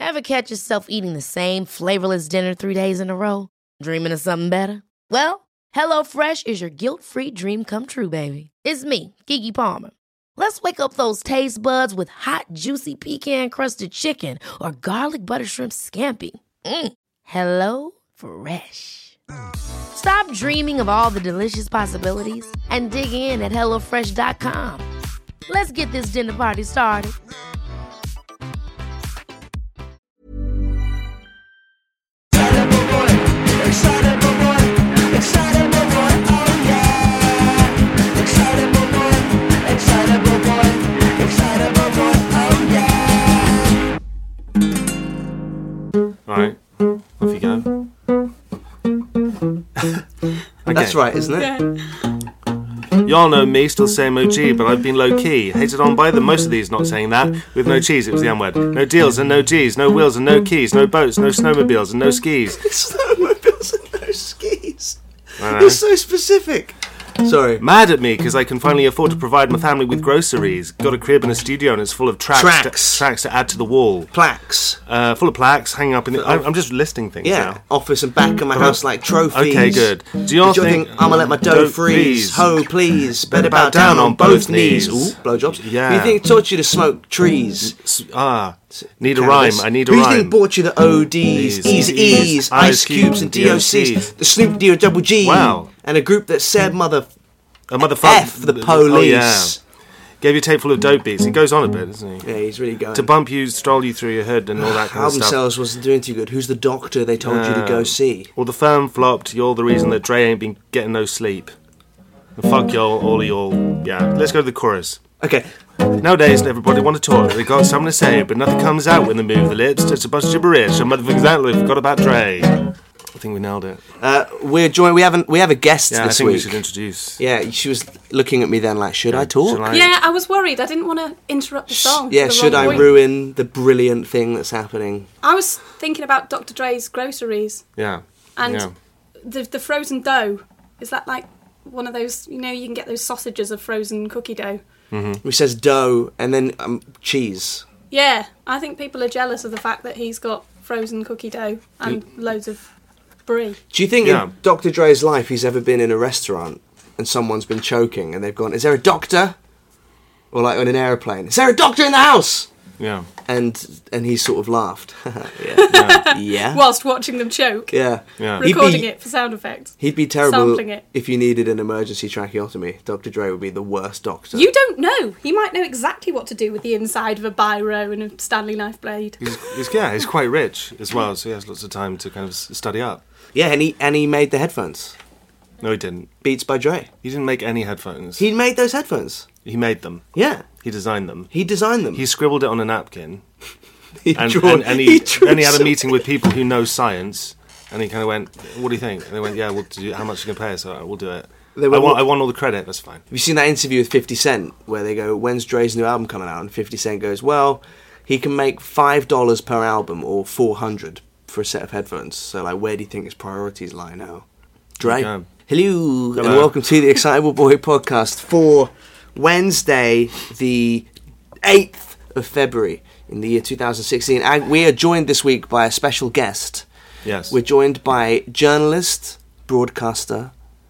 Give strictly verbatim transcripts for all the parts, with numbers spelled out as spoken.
Ever catch yourself eating the same flavorless dinner three days in a row? Dreaming of something better? Well, HelloFresh is your guilt-free dream come true, baby. It's me, Keke Palmer. Let's wake up those taste buds with hot, juicy pecan-crusted chicken or garlic butter shrimp scampi. Mm. Hello Fresh. Stop dreaming of all the delicious possibilities and dig in at hello fresh dot com. Let's get this dinner party started. Alright, off you go. Okay. That's right, isn't it? Yeah. Y'all know me, still saying O G, but I've been low-key. Hated on by them, most of these not saying that. With no cheese, it was the M-word. No deals and no G's, no wheels and no keys, no boats, no snowmobiles and no skis. Snowmobiles and no skis. You're so specific. Sorry. Mad at me because I can finally afford to provide my family with groceries. Got a crib and a studio and it's full of tracks, Tracks. To, tracks to add to the wall. Plaques. Uh, full of plaques hanging up in the... I'm, I'm just listing things Yeah. now. Office and back of my house like trophies. Okay, good. Do y'all Did you think... think I'm gonna let my dough Dough freeze? freeze. Ho, please. Better bow down on both knees. Ooh, blowjobs. Yeah. Who do you think taught you to smoke trees? S- Ah, need a Cannabis? rhyme. I need a Who rhyme. do you think bought you the O Ds, Ease, Easy Ease, E's, Ice Cubes and D O Cs, the Snoop D O Double G, Wow. and a group that said mother A motherfucker. F the police. Oh, yeah. Gave you a tape full of dope beats. He goes on a bit, doesn't he? Yeah, he's really going. To bump you, stroll you through your hood and all that kind of Album stuff. sales wasn't doing too good. Who's the doctor they told you to go see? Well, the firm flopped. You're the reason that Dre ain't been getting no sleep. And fuck y'all, all of y'all. Yeah, let's go to the chorus. Okay. Nowadays, everybody want to talk. They got something to say, but nothing comes out when they move the lips. Just a bunch of gibberish. And motherfuckers out there forgot about Dre. I think we nailed it. Uh, we're joined. We haven't. We have a guest Yeah, I this think week. we should introduce. Yeah, she was looking at me then like, should I talk? Shall I- Yeah, I was worried. I didn't want to interrupt the song. Yeah, the should wrong I point. ruin the brilliant thing that's happening? I was thinking about Doctor Dre's groceries Yeah. and yeah. the the frozen dough. Is that like one of those? You know, you can get those sausages of frozen cookie dough. He says dough and then um, cheese. Yeah, I think people are jealous of the fact that he's got frozen cookie dough and loads of brie. Do you think Yeah. in Doctor Dre's life he's ever been in a restaurant and someone's been choking and they've gone, is there a doctor? Or like on an aeroplane, is there a doctor in the house? Yeah. And and he sort of laughed. yeah. Yeah. Whilst watching them choke, Yeah. Yeah. He'd recording be- it for sound effects. He'd be terrible Sampling it. if you needed an emergency tracheotomy. Doctor Dre would be the worst doctor. You don't know. He might know exactly what to do with the inside of a biro and a Stanley knife blade. He's, he's, yeah, he's quite rich as well, so he has lots of time to kind of s- study up. Yeah, and he and he made the headphones. No, he didn't. Beats by Dre. He didn't make any headphones. He made those headphones. He made them. Yeah. He designed them. He designed them. He scribbled it on a napkin. He And, drew- and, and he, drew then he had a some- meeting with people who know science, and he kind of went, "What do you think?" And they went, "Yeah, we'll do. How much are you gonna pay us? All right, we'll do it. They I went, want, "What-" I want all the credit. That's fine." Have you seen that interview with fifty Cent where they go, when's Dre's new album coming out? And fifty Cent goes, well, he can make five dollars per album or four hundred for a set of headphones. So, like, where do you think his priorities lie now? Dre. Okay. Hello, and Hello. welcome to the Excitable Boy podcast for Wednesday, the eighth of February in the year two thousand sixteen. And we are joined this week by a special guest. Yes. We're joined by journalist, broadcaster,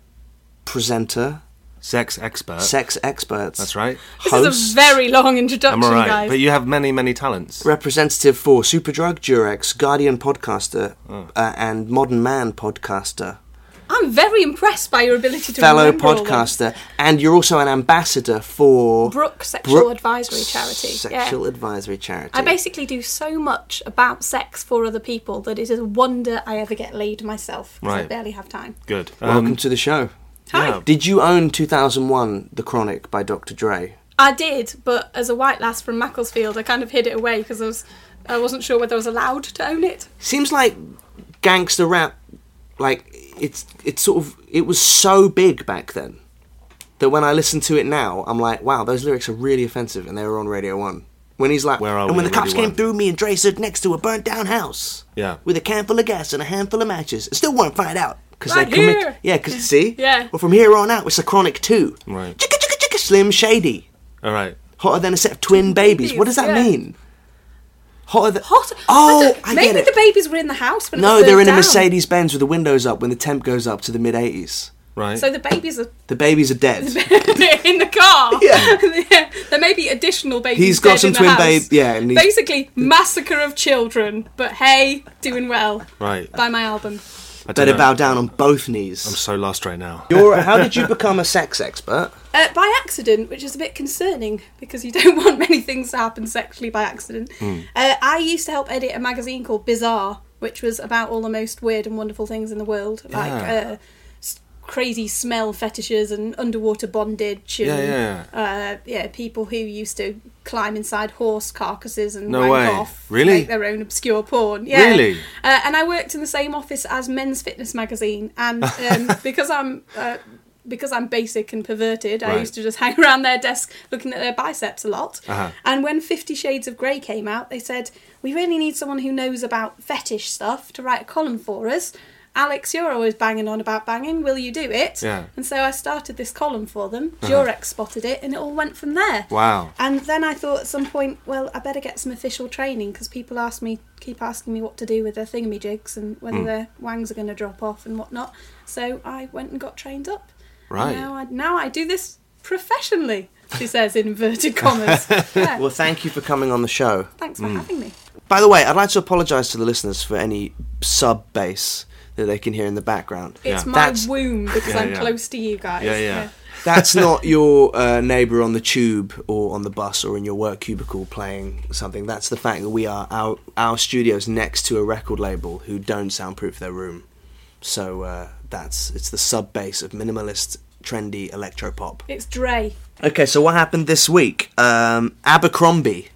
presenter, Sex expert. sex experts. That's right. This host, is a very long introduction, I'm alright, guys. but you have many, many talents. representative for Superdrug, Durex, Guardian podcaster, Oh. uh, and Modern Man podcaster, I'm very impressed by your ability to fellow remember all them. podcaster, and you're also an ambassador for Brooke Sexual Brooke Advisory Charity. Sexual yeah. Advisory Charity. I basically do so much about sex for other people that it is a wonder I ever get laid myself. 'cause I Right. barely have time. Good. Welcome Um, to the show. Hi. yeah. Did you own two thousand one The Chronic by Doctor Dre? I did, but as a white lass from Macclesfield, I kind of hid it away because I was, I wasn't sure whether I was allowed to own it. Seems like gangster rap, like it's it's sort of it was so big back then that when I listen to it now, I'm like, wow, those lyrics are really offensive, and they were on Radio One. When he's like, Where are and we when the on cops Radio came one?" through, me and Dre stood next to a burnt down house. Yeah. With a can full of gas and a handful of matches, and still won't find out because Right they commit. here. Yeah, because see, Yeah. Well, from here on out, it's a Chronic two. Right. Chicka chicka chicka, Slim Shady, All right. hotter than a set of twin babies. What does that Yeah. mean? Hotter than... Hot. Oh, I, don't- I maybe get it. the babies were in the house when it No, was they're in burnt a down. Mercedes Benz with the windows up when the temp goes up to the mid eighties. Right. So the babies are The babies are dead. in the car. Yeah. There may be additional babies. He's got dead some in the twin house. babe. Yeah, and he's, Basically, massacre of children. But hey, doing well. right. Buy my album. I don't better know. bow down on both knees. I'm so lost right now. You're, how did you become a sex expert? Uh, by accident, which is a bit concerning because you don't want many things to happen sexually by accident. Mm. Uh, I used to help edit a magazine called Bizarre, which was about all the most weird and wonderful things in the world, like Yeah. uh, s- crazy smell fetishes and underwater bondage. And, Yeah, Uh, yeah, people who used to climb inside horse carcasses and No wank way. off, Really? make their own obscure porn. Yeah. Really? Uh, and I worked in the same office as Men's Fitness magazine, and um, because I'm uh, because I'm basic and perverted, I Right. used to just hang around their desk looking at their biceps a lot. Uh-huh. And when Fifty Shades of Grey came out, they said, we really need someone who knows about fetish stuff to write a column for us. Alex, you're always banging on about banging, will you do it? Yeah. And so I started this column for them. Uh-huh. Jurex spotted it, and it all went from there. Wow. And then I thought at some point, well, I better get some official training because people ask me, keep asking me what to do with their thingamajigs and whether Mm. their wangs are going to drop off and whatnot. So I went and got trained up. Right. And now I now I do this professionally. She says in inverted commas. Yeah. Well, thank you for coming on the show. Thanks for having me. By the way, I'd like to apologise to the listeners for any sub bass that they can hear in the background. It's Yeah. my That's- womb because Yeah, I'm yeah. close to you guys. Yeah, yeah. That's not your uh, neighbour on the tube or on the bus or in your work cubicle playing something. That's the fact that we are our our studio's next to a record label who don't soundproof their room. So uh, that's it's the sub bass of minimalist, trendy electro pop. It's Dre. Okay, so what happened this week? Um, Abercrombie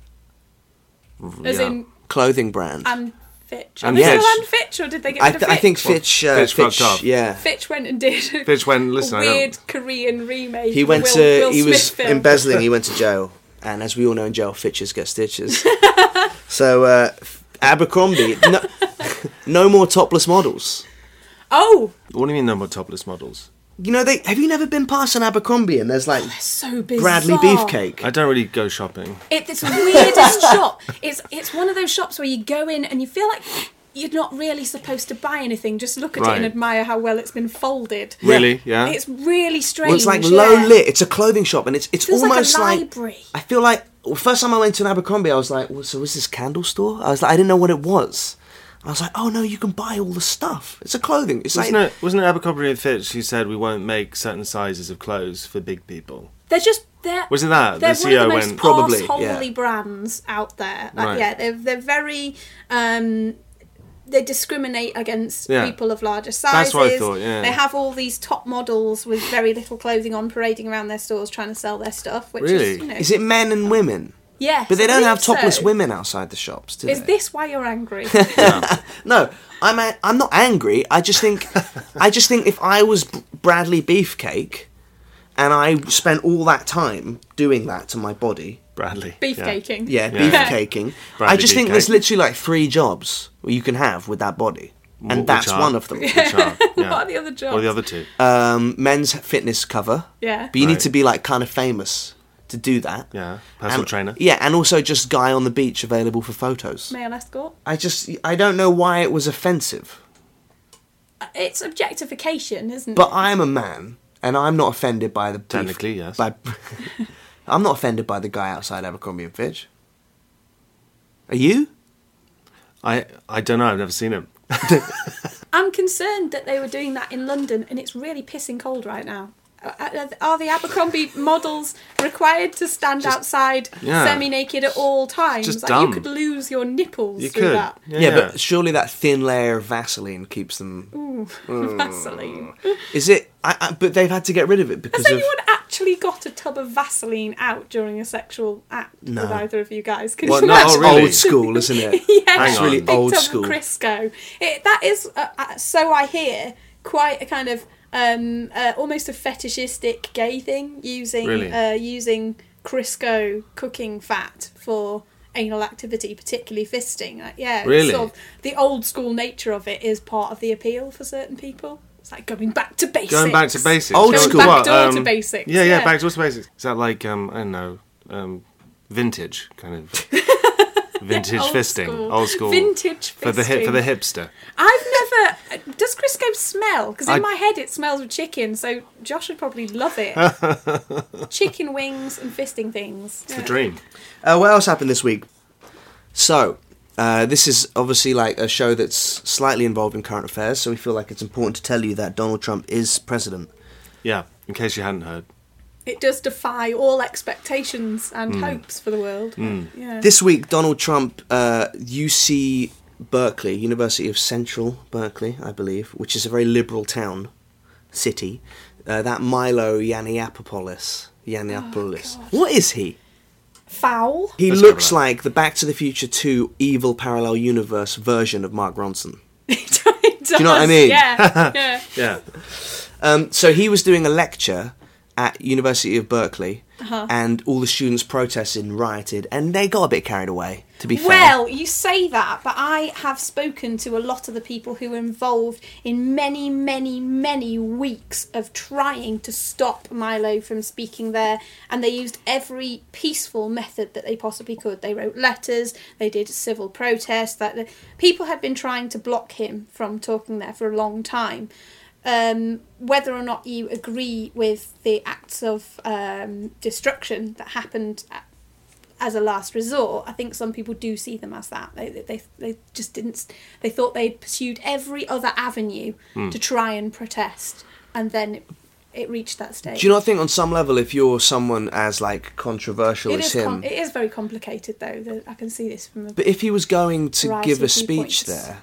As Yeah. in clothing brand. and Fitch. Are And they Fitch. still and Fitch or did they get I, rid of th- I Fitch? think Fitch. Uh, Fitch Fitch, fucked off. yeah. Fitch went and did Fitch went, listen, a I don't- weird Korean remake. He of went Will, to. Will he Smith was film. embezzling. He went to jail, and as we all know, in jail, Fitches get stitches. So uh, Abercrombie, no, no more topless models. Oh, What do you mean no more topless models? You know, they have you never been past an Abercrombie and there's like so bizarre. Bradley Beefcake? I don't really go shopping. It's the weirdest shop. It's it's one of those shops where you go in and you feel like you're not really supposed to buy anything. Just look at it Right. and admire how well it's been folded. Really? Yeah? It's really strange. Well, it's like yeah. low lit. It's a clothing shop, and it's it's Feels like a almost like, library. I feel like well, first time I went to an Abercrombie, I was like, well, so was this candle store? I was like, I didn't know what it was. I was like, oh no, you can buy all the stuff. It's a clothing. It's Wasn't like it, wasn't it Abercrombie and Fitch who said we won't make certain sizes of clothes for big people? They're just they're Wasn't that? they're The one of C E O the most went... Probably, arseholey yeah. brands out there. Like, Right. Yeah, they're they're very. Um, they discriminate against Yeah. people of larger sizes. That's what I thought, yeah. They have all these top models with very little clothing on parading around their stores trying to sell their stuff. Which Really? is, you know, is it men and women? yes, But they I don't have believe topless so. women outside the shops, do Is they? this why you're angry? No, I'm a, I'm not angry. I just think I just think if I was B- Bradley Beefcake and I spent all that time doing that to my body, Bradley. Beefcaking. yeah, Yeah. beefcaking, I Bradley just think Beefcake. there's literally like three jobs you can have with that body, and Wh- which that's are? one of them. Which are, yeah. What are the other jobs? What are the other two? Um, men's fitness cover, Yeah. but you need Right. to be like kind of famous to do that. Yeah. Personal And- trainer. Yeah, and also just guy on the beach available for photos. Male escort. I just I don't know why it was offensive. It's objectification, isn't But it? I'm a man, and I'm not offended by the beef- Technically, yes. By, I'm not offended by the guy outside Abercrombie and Fitch. Are you? I, I don't know. I've never seen him. I'm concerned that they were doing that in London and it's really pissing cold right now. Are are the Abercrombie models required to stand outside yeah. semi-naked at all times? Just like dumb. you could lose your nipples You through could. that. Yeah, Yeah, yeah. but surely that thin layer of Vaseline keeps them. Ooh, Hmm. Vaseline. Is it? I, I, but they've had to get rid of it Has because of. anyone actually got a tub of Vaseline out during a sexual act No. with either of you guys? Can Well, you no, no, that's imagine? really? old school, isn't it? Yeah, Hang It's really on. big old tub school. of Crisco. It, that is, uh, uh, so I hear, quite a kind of um, uh, almost a fetishistic gay thing using Really? uh, using Crisco cooking fat for anal activity, particularly fisting. Like, yeah, it's Really? sort of, the old school nature of it is part of the appeal for certain people. It's like going back to basics. Going back to basics. Old Going- school. Back what, door to um, basics. Yeah, yeah, yeah. back door to basics. Is that like, um, I don't know, um, vintage kind of? Vintage Old fisting, school. old school. Vintage for the hip for the fisting. hipster. I've never. Does Crisco smell? Because in I- my head it smells of chicken, so Josh would probably love it. Chicken wings and fisting things. It's the dream. Uh, what else happened this week? So, uh, this is obviously like a show that's slightly involved in current affairs, so we feel like it's important to tell you that Donald Trump is president. Yeah, in case you hadn't heard. It does defy all expectations and hopes for the world. Yeah. This week, Donald Trump, uh, U C Berkeley, University of Central Berkeley, I believe, which is a very liberal town, city, uh, that Milo Yiannopoulos. Yiannopoulos. what is he? Foul. He Let's looks cover that. like the Back to the Future two evil parallel universe version of Mark Ronson. It does, you know what I mean? Yeah. yeah. Yeah. Um, so he was doing a lecture at University of Berkeley, Uh-huh. and all the students protested and rioted, and they got a bit carried away, to be fair. Well, you say that, but I have spoken to a lot of the people who were involved in many, many, many weeks of trying to stop Milo from speaking there, and they used every peaceful method that they possibly could. They wrote letters, they did civil protests. That the, people had been trying to block him from talking there for a long time. Um, whether or not you agree with the acts of um, destruction that happened at, as a last resort, I think some people do see them as that. They they they just didn't. They thought they'd pursued every other avenue Hmm. to try and protest, and then it, it reached that stage. Do you not think on some level, if you're someone as like controversial It as is him, com- it is very complicated though. The, I can see this from. A, but if he was going to Variety give a of speech viewpoints. there,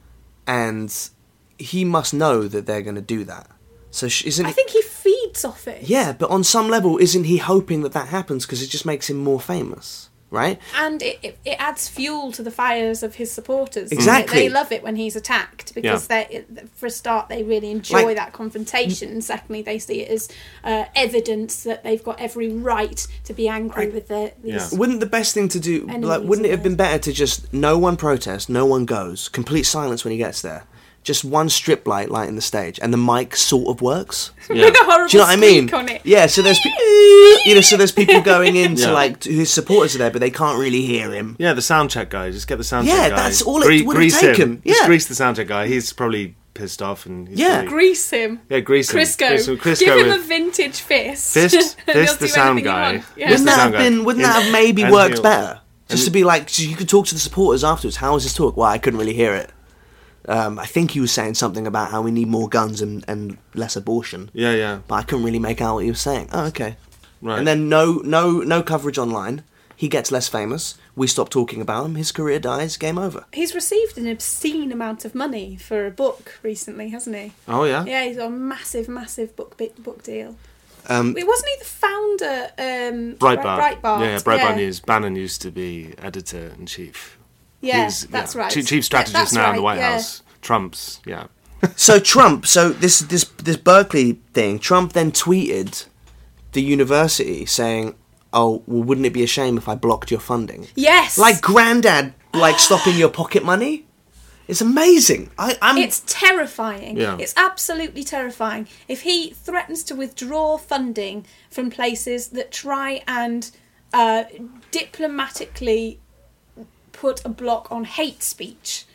and he must know that they're going to do that, so sh- isn't I it? think he feeds off it. Yeah, but on some level, isn't he hoping that that happens because it just makes him more famous, right? And it, it, it adds fuel to the fires of his supporters. Exactly. They, they love it when he's attacked because they, for a start, they really enjoy Like- that confrontation. And secondly, they see it as uh, evidence that they've got every right to be angry with the, these. Yeah. Wouldn't the best thing to do, Enemies like, wouldn't it of have been better to just no one protest, no one goes, complete silence when he gets there, just one strip light lighting the stage, and the mic sort of works? Yeah. With a horrible Do you know what I mean? squeak on it. Yeah, so there's, pe- you know, so there's people going in to Yeah. like his supporters are there, but they can't really hear him. Yeah, the sound check guy. Just get the sound Yeah, check guy. that's all it Gre- would've grease taken. him. Just Yeah. grease the sound check guy. He's probably pissed off and he's Yeah. probably- Grease him. yeah, grease him. Crisco. Grease him. Crisco Give him with a vintage fist. fist, and he'll fist the do sound anything you guy. want. Yeah. Fist Wouldn't the that sound have guy. been? Wouldn't In- that have maybe and worked he'll- better? Just and to be like, so you could talk to the supporters afterwards. How was his talk? Well, I couldn't really hear it. Um, I think he was saying something about how we need more guns and, and less abortion, Yeah, yeah. but I couldn't really make out what he was saying. Oh, okay. Right. And then no, no, no coverage online. He gets less famous. We stop talking about him. His career dies. Game over. He's received an obscene amount of money for a book recently, hasn't he? Oh yeah. Yeah, he's got a massive, massive book bi- book deal. Um, Wait, wasn't he the founder? Um, Breitbart. Bre- Breitbart. Yeah, yeah, Breitbart yeah. News. Bannon used to be editor in chief. Yeah, He's, that's yeah, right. Chief, chief strategist Yeah, that's now in the right, White yeah. House. Trump's, yeah. so Trump, so this this this Berkeley thing. Trump then tweeted the university saying, "Oh, well, wouldn't it be a shame if I blocked your funding?" Yes. Like granddad, like stopping your pocket money. It's amazing. I, I'm. It's terrifying. Yeah. It's absolutely terrifying. If he threatens to withdraw funding from places that try and uh, diplomatically put a block on hate speech.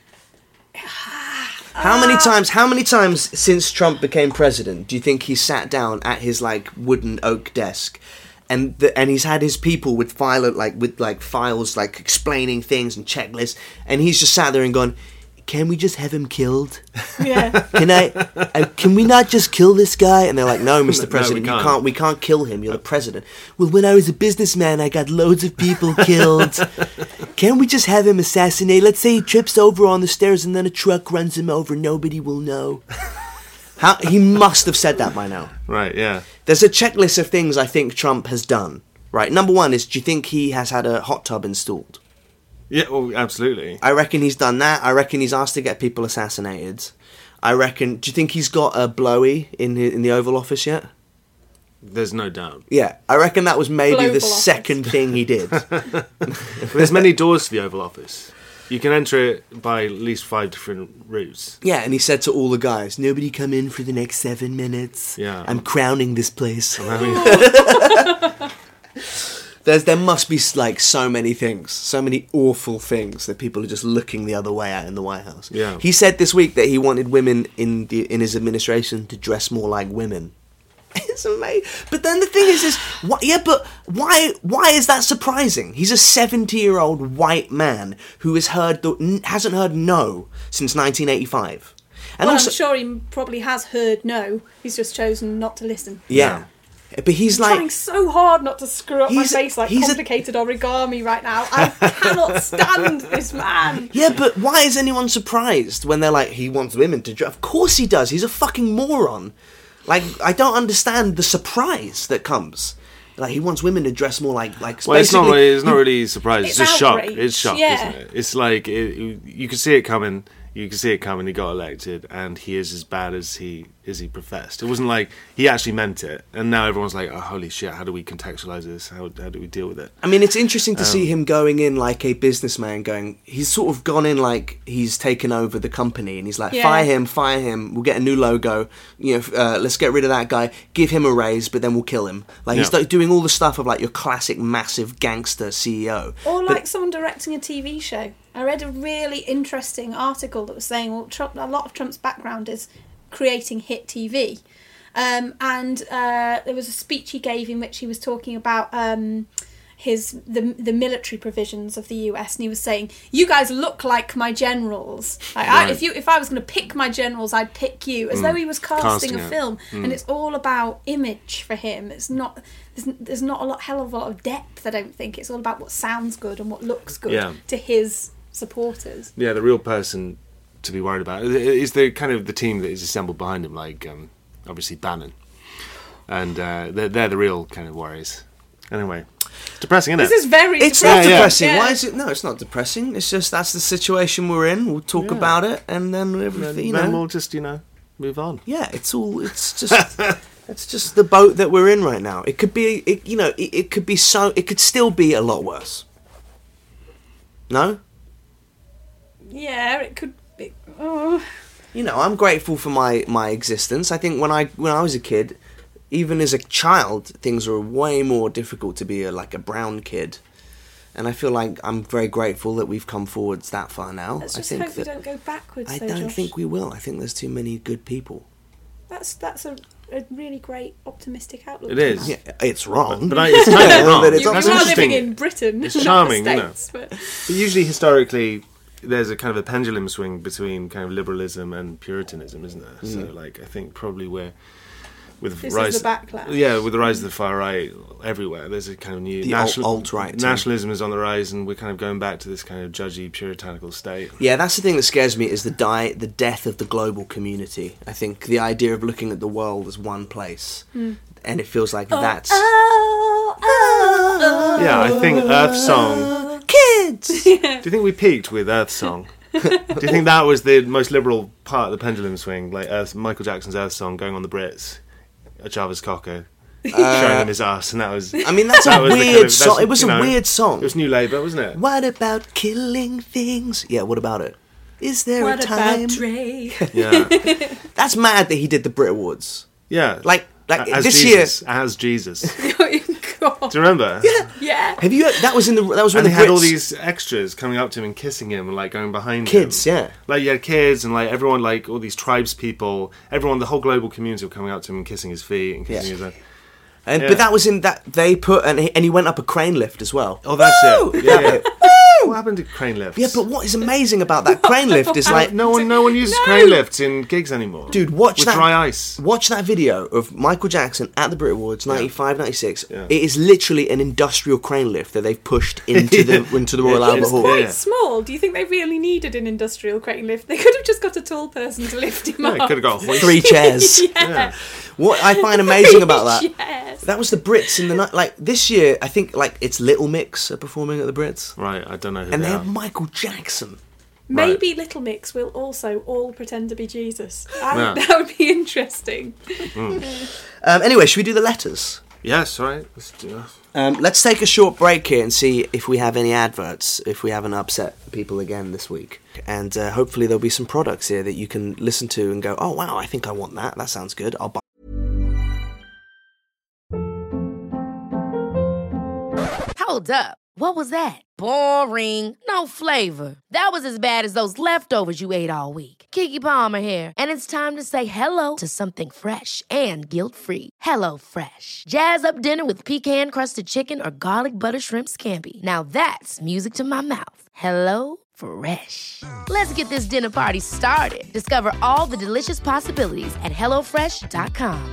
How many times? How many times since Trump became president do you think he sat down at his like wooden oak desk, and the, and he's had his people with file like with like files like explaining things and checklists, and he's just sat there and gone, "Can we just have him killed? Yeah. Can I? Uh, can we not just kill this guy?" And they're like, "No, Mister No, we President, you can't. can't. We can't kill him. You're the president." Well, when I was a businessman, I got loads of people killed. Can we just have him assassinated? Let's say he trips over on the stairs and then a truck runs him over. Nobody will know. How he must have said that by now. Right, yeah. There's a checklist of things I think Trump has done. Right, number one is: do you think he has had a hot tub installed? Yeah, well, absolutely. I reckon he's done that. I reckon he's asked to get people assassinated. I reckon. Do you think he's got a blowy in the, in the Oval Office yet? There's no doubt. Yeah, I reckon that was maybe Global the Office. second thing he did. There's many doors to the Oval Office. You can enter it by at least five different routes. Yeah, and he said to all the guys, "Nobody come in for the next seven minutes. Yeah. I'm crowning this place." I mean, There's there must be like so many things, so many awful things that people are just looking the other way at in the White House. Yeah. He said this week that he wanted women in the in his administration to dress more like women. It's amazing. But then the thing is, is what? Yeah, but why? Why is that surprising? He's a seventy-year-old white man who has heard the, hasn't heard no since nineteen eighty-five. And well, also, I'm sure he probably has heard no. He's just chosen not to listen. yeah. But he's I'm like trying so hard not to screw up my He's- face like he's a- complicated origami right now. I cannot stand this man. Yeah, but why is anyone surprised when they're like, he wants women to dress? Of course he does. He's a fucking moron. Like, I don't understand the surprise that comes. Like, he wants women to dress more like like. Well, it's not. basically- Really, it's not really surprise. It's, It's just shock. outrage, It's shock, yeah. isn't it? It's like it, you can see it coming. You can see it coming. He got elected, and he is as bad as he as he professed. It wasn't like he actually meant it, and now everyone's like, "Oh, holy shit! How do we contextualize this? How how do we deal with it?" I mean, it's interesting to Um, see him going in like a businessman. Going, he's sort of gone in like he's taken over the company, and he's like, Yeah. fire him, fire him. We'll get a new logo. You know, uh, let's get rid of that guy. Give him a raise, but then we'll kill him. Like he's Yeah. like, doing all the stuff of like your classic massive gangster C E O. Or But- like someone directing a T V show. I read a really interesting article that was saying, well, Trump, a lot of Trump's background is creating hit T V. Um, and uh, there was a speech he gave in which he was talking about um, his the the military provisions of the U S, and he was saying, "You guys look like my generals. Like, I, Right. if you if I was going to pick my generals, I'd pick you." As though he was casting, Casting a it. film, and it's all about image for him. It's not. There's, there's not a lot, hell of a lot of depth. I don't think it's all about what sounds good and what looks good Yeah. to his supporters. Yeah, the real person to be worried about is the kind of the team that is assembled behind him, like um, obviously Bannon, and uh, they're, they're the real kind of worries. Anyway, it's depressing, isn't it? This is very. It's depressing. not Yeah, yeah. depressing. Yeah. Why is it? No, it's not depressing. It's just that's the situation we're in. We'll talk Yeah. about it, and then everything. then, You then know, we'll just you know move on. yeah, it's all. It's just. It's just the boat that we're in right now. It could be. It, you know, it, it could be so. It could still be a lot worse. No. Yeah, it could be. Oh. You know, I'm grateful for my, my existence. I think when I when I was a kid, even as a child, things were way more difficult to be a, like a brown kid, and I feel like I'm very grateful that we've come forwards that far now. Let's I just think hope we that don't go backwards. I though, don't Josh. think we will. I think there's too many good people. That's that's a, a really great optimistic outlook. It to is. have. Yeah, it's wrong. But I, it's kind of wrong. But it's You, you That's are interesting. living in Britain, It's not charming, the you know. States, but But usually, historically, there's a kind of a pendulum swing between kind of liberalism and Puritanism, isn't there? So, like, I think probably we're with This is rise, the backlash. yeah, with the rise of the far right everywhere, there's a kind of new The alt- alt-right too. nationalism is on the rise, and we're kind of going back to this kind of judgy, puritanical state. Yeah, that's the thing that scares me is the die, the death of the global community. I think the idea of looking at the world as one place, Hmm. and it feels like that's Oh, oh, oh. Yeah, I think Earth Song. kids. Do you think we peaked with Earth Song? Do you think that was the most liberal part of the pendulum swing, like Earth, Michael Jackson's Earth Song going on the Brits, Jarvis Cocker showing him his ass, and that was. I mean, that's That a was the weird kind of- song. that's, It was you a know, weird song. It was New Labour, wasn't it? What about killing things? Yeah, what about it? Is there What a time? about Dre? Yeah, That's mad that he did the Brit Awards. yeah. Like, like as this Jesus, as Jesus. Oh, God. Do you remember? Yeah. year. Have you? That was in the. That was when And the they had all Brits- these extras coming up to him and kissing him and like going behind kids. him. Yeah. Like you had kids and like everyone, like all these tribes people, everyone, the whole global community were coming up to him and kissing his feet and kissing Yeah. his. And, Yeah. But that was in that they put and he, and he went up a crane lift as well. Oh, that's Woo! it. Yeah, yeah. Woo! What happened to crane lifts? Yeah, but what is amazing about that crane lift is like, no one, no one uses No. crane lifts in gigs anymore. dude, watch with that dry ice. Watch that video of Michael Jackson at the Brit Awards, ninety-five, ninety-six. Yeah. It is literally an industrial crane lift that they've pushed into the into the Royal It Albert is Hall. Quite Yeah. small. Do you think they really needed an industrial crane lift? They could have just got a tall person to lift him Yeah, up. could have got a hoist. Three chairs. Yeah. What I find amazing about that, Yes. that was the Brits in the night. Like this year, I think like it's Little Mix are performing at the Brits, Right, I don't know who and they they are. have Michael Jackson. Maybe Little Mix will also all pretend to be Jesus. I, Yeah. That would be interesting. Um, anyway, should we do the letters? Yes, right. Let's do that. Um, let's take a short break here and see if we have any adverts, if we haven't upset people again this week. And uh, hopefully there'll be some products here that you can listen to and go, oh, wow, I think I want that. That sounds good. I'll buy. Hold up. What was that? Boring. No flavor. That was as bad as those leftovers you ate all week. Keke Palmer here, and it's time to say hello to something fresh and guilt-free. Hello Fresh. Jazz up dinner with pecan-crusted chicken or garlic butter shrimp scampi. Now that's music to my mouth. Hello Fresh. Let's get this dinner party started. Discover all the delicious possibilities at hello fresh dot com.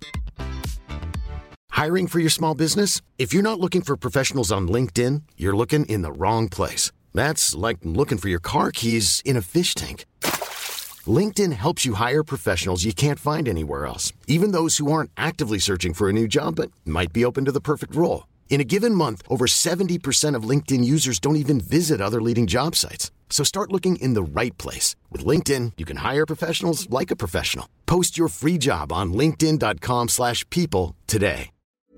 Hiring for your small business? If you're not looking for professionals on LinkedIn, you're looking in the wrong place. That's like looking for your car keys in a fish tank. LinkedIn helps you hire professionals you can't find anywhere else, even those who aren't actively searching for a new job but might be open to the perfect role. In a given month, over seventy percent of LinkedIn users don't even visit other leading job sites. So start looking in the right place. With LinkedIn, you can hire professionals like a professional. Post your free job on linkedin dot com slash people today.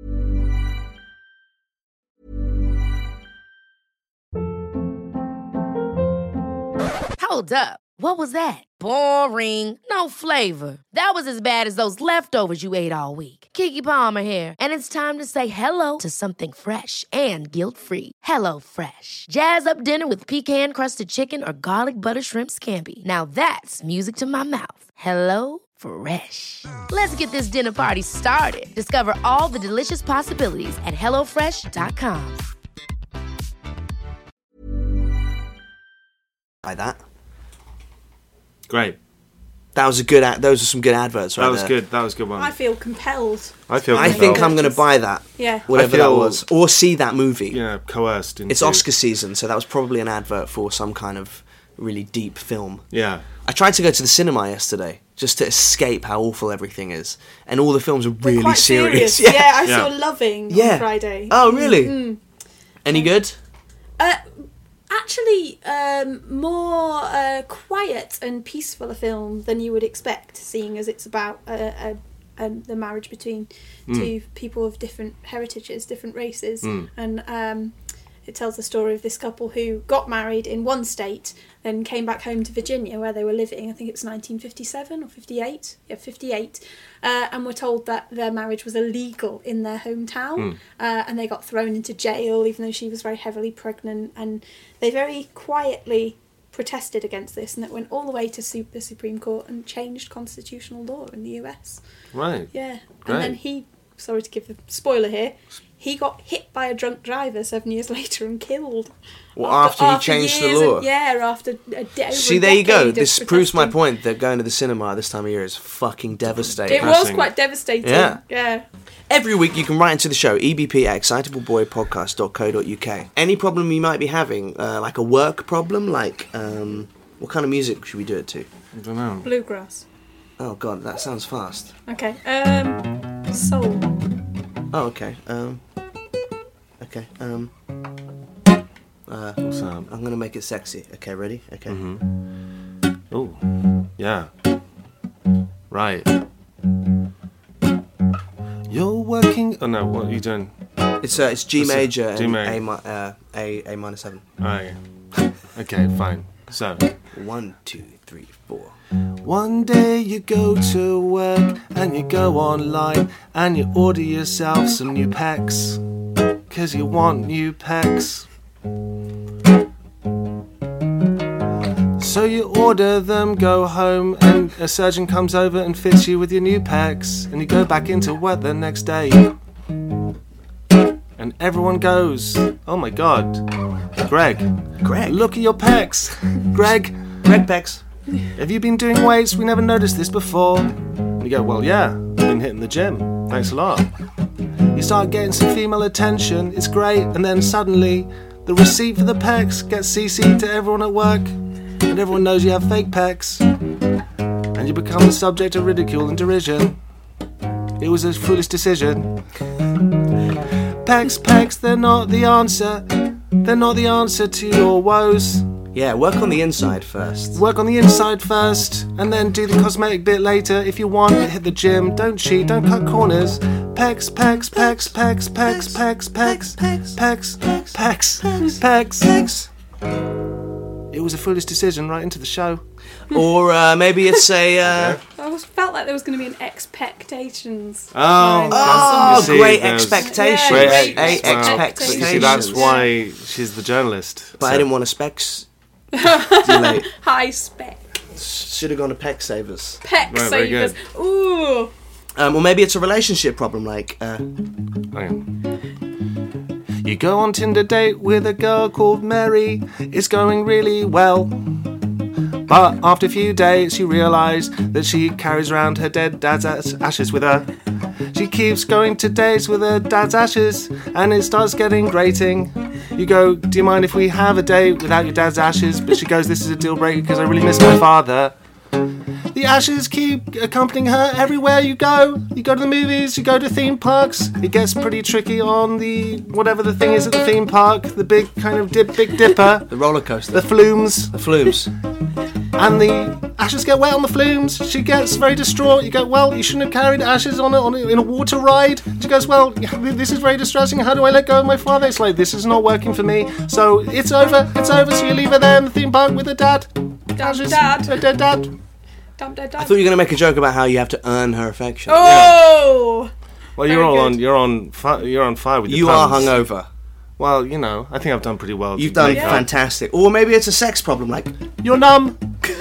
Hold up. What was that? Boring. No flavor. That was as bad as those leftovers you ate all week. Keke Palmer here, and it's time to say hello to something fresh and guilt-free. Hello Fresh. Jazz up dinner with pecan-crusted chicken or garlic butter shrimp scampi. Now that's music to my mouth. Hello Fresh. Let's get this dinner party started. Discover all the delicious possibilities at hello fresh dot com. By that. Great. That was a good. Ad- those are some good adverts, right That was there. good. That was a good one. I feel compelled. I feel. I think I'm going to buy that. Yeah. Whatever I feel- that was, or see that movie. you know, coerced into. It's Oscar season, so that was probably an advert for some kind of really deep film. Yeah. I tried to go to the cinema yesterday just to escape how awful everything is, and all the films are They're really quite serious. Yeah, I Yeah. saw Loving Yeah. on Friday. Oh, really? Any good? Uh, actually, um, more uh, quiet and peaceful a film than you would expect, seeing as it's about uh, uh, um, the marriage between two people of different heritages, different races, and um, it tells the story of this couple who got married in one state, then came back home to Virginia where they were living. I think it was nineteen fifty-seven or fifty-eight. Yeah, fifty-eight. Uh, and were told that their marriage was illegal in their hometown. Uh, and they got thrown into jail, even though she was very heavily pregnant. And they very quietly protested against this, and it went all the way to su- the Supreme Court and changed constitutional law in the U S. Right. Yeah. Great. And then he, sorry to give the spoiler here, he got hit by a drunk driver seven years later and killed. Well, after he changed the years law? and- yeah, after a de- over See, a there you go. decade of This proves my protesting. point that going to the cinema this time of year is fucking devastating. It was Depressing. quite devastating. Yeah. Yeah. Every week you can write into the show, E B P at excitableboypodcast dot co dot U K. Any problem you might be having, uh, like a work problem, like um, what kind of music should we do it to? I don't know. Bluegrass. Oh god, that sounds fast. Okay. Um, soul. Oh, okay. Um, okay. Um, uh, What's that? I'm gonna make it sexy. Okay, ready? Okay. Oh. Yeah. Right. You're working. Oh no. What are you doing? It's uh, it's G What's it? major G and major. A, mi- uh, A A minor seven. Right. Okay. Fine. So. One, two, three, four. One day you go to work and you go online and you order yourself some new pecs, cause you want new pecs. So you order them, go home, and a surgeon comes over and fits you with your new pecs, and you go back into work the next day. And everyone goes, oh my god, Greg, Greg. look at your pecs. Greg, Greg Pex. have you been doing weights? We never noticed this before. And you go, well, yeah, I've been hitting the gym. Thanks a lot. You start getting some female attention. It's great. And then suddenly, the receipt for the pecs gets C C'd to everyone at work. And everyone knows you have fake pecs. And you become the subject of ridicule and derision. It was a foolish decision. Pecs, pecs, they're not the answer. They're not the answer to your woes. Yeah, work on the inside first. Work on the inside first, and then do the cosmetic bit later. If you want, hit the gym. Don't cheat, don't cut corners. Pecs, pecs, pecs, pecs, pecs, pecs, pecs, pecs, pecs, pecs, pecs, pecs. It was a foolish decision right into the show. Or uh, maybe it's a. Uh, I was, felt felt like there was going to be an expectations. Oh, line. Oh, You see, great there's- expectations. Yeah, Great great Eight Well, expectations. You see, that's why she's the journalist. But So- I didn't want a specs. Too late. High spec. Should have gone to Peck Savers. Peck Right, very savers. good. Ooh. Um, or maybe it's a relationship problem, like... Uh, Hang on. You go on Tinder date with a girl called Mary. It's going really well. But after a few days, you realise that she carries around her dead dad's ash- ashes with her. She keeps going to dates with her dad's ashes, and it starts getting grating. You go, do you mind if we have a date without your dad's ashes? But she goes, this is a deal breaker because I really miss my father. The ashes keep accompanying her everywhere you go. You go to the movies, you go to theme parks. It gets pretty tricky on the, whatever the thing is at the theme park, the big kind of dip, big dipper, the roller coaster. the flumes. The flumes. And the ashes get wet on the flumes. She gets very distraught. You go, well, you shouldn't have carried ashes on, a, on a, in a water ride. She goes, well, this is very distressing. How do I let go of my father? It's like, this is not working for me. So it's over. It's over. So you leave her there in the theme park with her dad. Ashes. dad. Her dead dad. Dump dead I dad. thought you were going to make a joke about how you have to earn her affection. Oh. Well, Very you're all good. on. You're on. Fi- you're on fire with your You are puns. hungover. Well, you know, I think I've done pretty well. You've to done make up. fantastic. Or maybe it's a sex problem, like You're numb.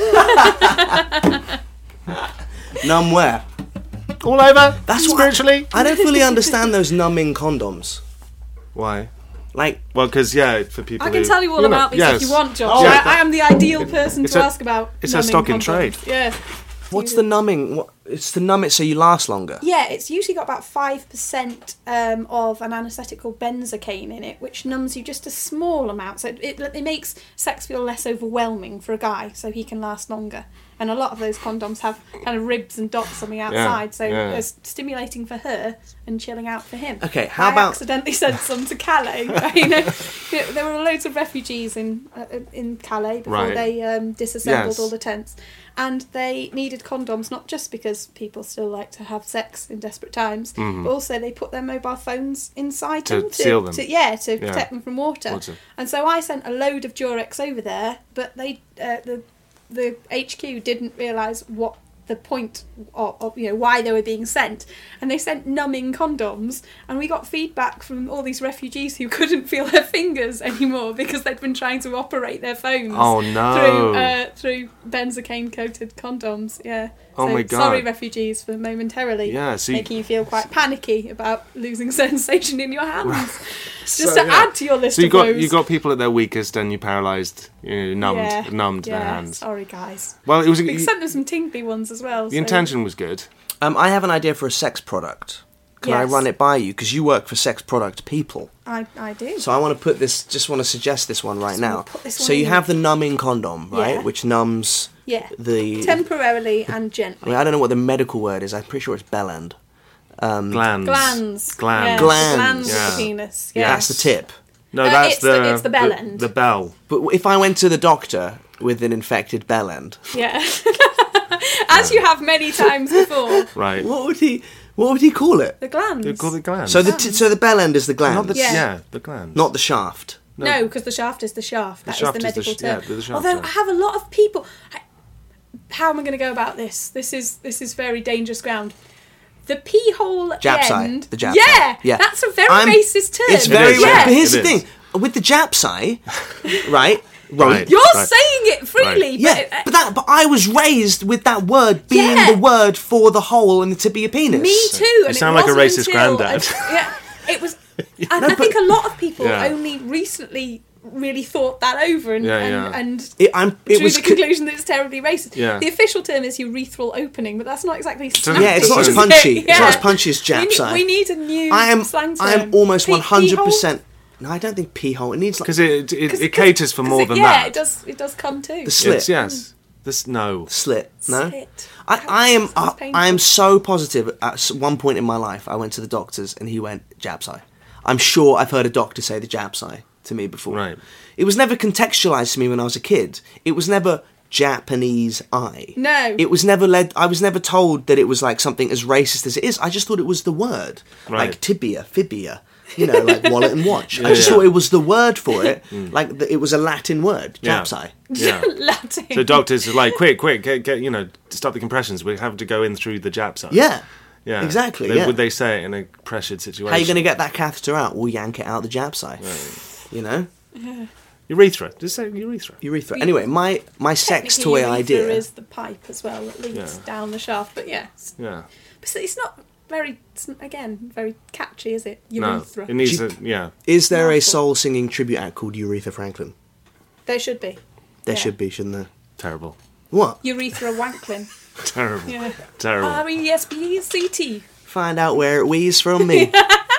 numb where? All over. That's what- spiritually. I don't fully understand those numbing condoms. Why? Like, Well, because yeah, for people. I can who, tell you all know, about this yes. if you want, Josh. Oh, I, yeah. I am the ideal person It's to a- ask about. it's a numbing stock in condoms. trade. Yeah. what's the numbing? What, it's to numb it so you last longer. Yeah, it's usually got about five percent um, of an anaesthetic called benzocaine in it, which numbs you just a small amount. So it, it, it makes sex feel less overwhelming for a guy, so he can last longer. And a lot of those condoms have kind of ribs and dots on the outside, so yeah. it's stimulating for her and chilling out for him. Okay, how I about- accidentally sent some to Calais. you know, there were loads of refugees in uh, in Calais before Right. they um, disassembled Yes. all the tents, and they needed condoms not just because people still like to have sex in desperate times, but also they put their mobile phones inside Mm-hmm. To them seal them. yeah, to Yeah. protect them from water. Water. And so I sent a load of Durex over there, but they uh, the the H Q didn't realise what the point of, of, you know, why they were being sent, and they sent numbing condoms, and we got feedback from all these refugees who couldn't feel their fingers anymore because they'd been trying to operate their phones Oh, no. through uh, through benzocaine coated condoms. Yeah. Oh so my God. Sorry, refugees, for momentarily Yeah, so you- making you feel quite panicky about losing sensation in your hands. Just So, to yeah. add to your list So you of got woes. you got people at their weakest and you paralysed, you know, numbed, yeah. numbed yeah. their hands. Sorry, guys. Well, it was We you- sent them some tingly ones as well. the so- intention was good. Um, I have an idea for a sex product. Can I Yes. run it by you? Because you work for sex product people. I, I do. So I want to put this, just want to suggest this one right Just now. wanna put this So one you in. have the numbing condom, right? Yeah. Which numbs yeah. the... Temporarily and I gently. mean, I don't know what the medical word is. I'm pretty sure it's bell end. Um, Glands. Glands. Glands. Yeah, the Glands. glands Yeah. of the penis. Yeah. Yeah. That's the tip. No, Uh, that's it's the- the, it's the bell end. The bell. But if I went to the doctor with an infected bell end, Yeah. As you have many times before. Right. what would he? What would he call it? The glands. They call it glands. So the t- so the bell end is the gland, not the Yeah. yeah. the glands. not the shaft. No, because the shaft is the shaft. That is shaft the is the medical sh- yeah, term. the shaft, Although yeah. I have a lot of people. I, how am I going to go about this? This is this is very dangerous ground. The pee hole Jap end. side. The Jap yeah, side. Yeah. that's a very I'm- racist term. It's very is, rare. yeah. But here's It the is. thing: with the Jap side, right? Right. You're Right. saying it freely, Yeah, but, uh, but that but I was raised with that word being Yeah. the word for the hole and the tip of your penis. me too. And sound it like a wasn't racist until- granddad. Yeah, it was. And No, I think but- a lot of people Yeah. only recently really thought that over and Yeah, and, yeah. and It, I'm, it drew was the co- conclusion that it's terribly racist. Yeah. The official term is urethral opening, but that's not exactly So- snappy, yeah, it's not as is punchy. it? It's not Yeah. as punchy as We Jap need, side. we need a new I am slang term. I am almost Pee- one hundred pee-hole? percent. No, I don't think pee hole. It needs like Because it, it, 'Cause- it 'cause- caters for 'cause more it- than yeah, that. it does. It does come too. the slit. It's, yes. This no. Slit. No. Slit. I, I am. Sounds I, painful. I am so positive. At s- one point in my life, I went to the doctors and he went Jap eye. I'm sure I've heard a doctor say the Jap eye to me before. Right. It was never contextualized to me when I was a kid. It was never Japanese eye. No. It was never led. I was never told that it was like something as racist as it is. I just thought it was the word, Right. like tibia, fibia. You know, like wallet and watch. I Yeah, just yeah. thought it was the word for it. Like the, it was a Latin word, Yeah. japsai. Yeah. Latin. So doctors are like, quick, quick, get, get, you know, stop the compressions. We have to go in through the jab side. Yeah. Yeah. Exactly, They- yeah. Would they say it in a pressured situation? How are you going to get that catheter out? We'll yank it out the japsai. You know? Urethra. Just say urethra. Urethra. Anyway, my, my sex Technically, toy urethra idea. is the pipe as well that leads Yeah. down the shaft. But yeah, it's, Yeah. but it's not very. It's, again, very catchy, is it? No. Urethra. It needs Do a, yeah. Is there a Wonderful. soul singing tribute act called Aretha Franklin? There should be. There Yeah. should be, shouldn't there? Terrible. What? Urethra Wanklin. Terrible. Yeah. Terrible. R E S B E C T. Find out where it wheezes from me.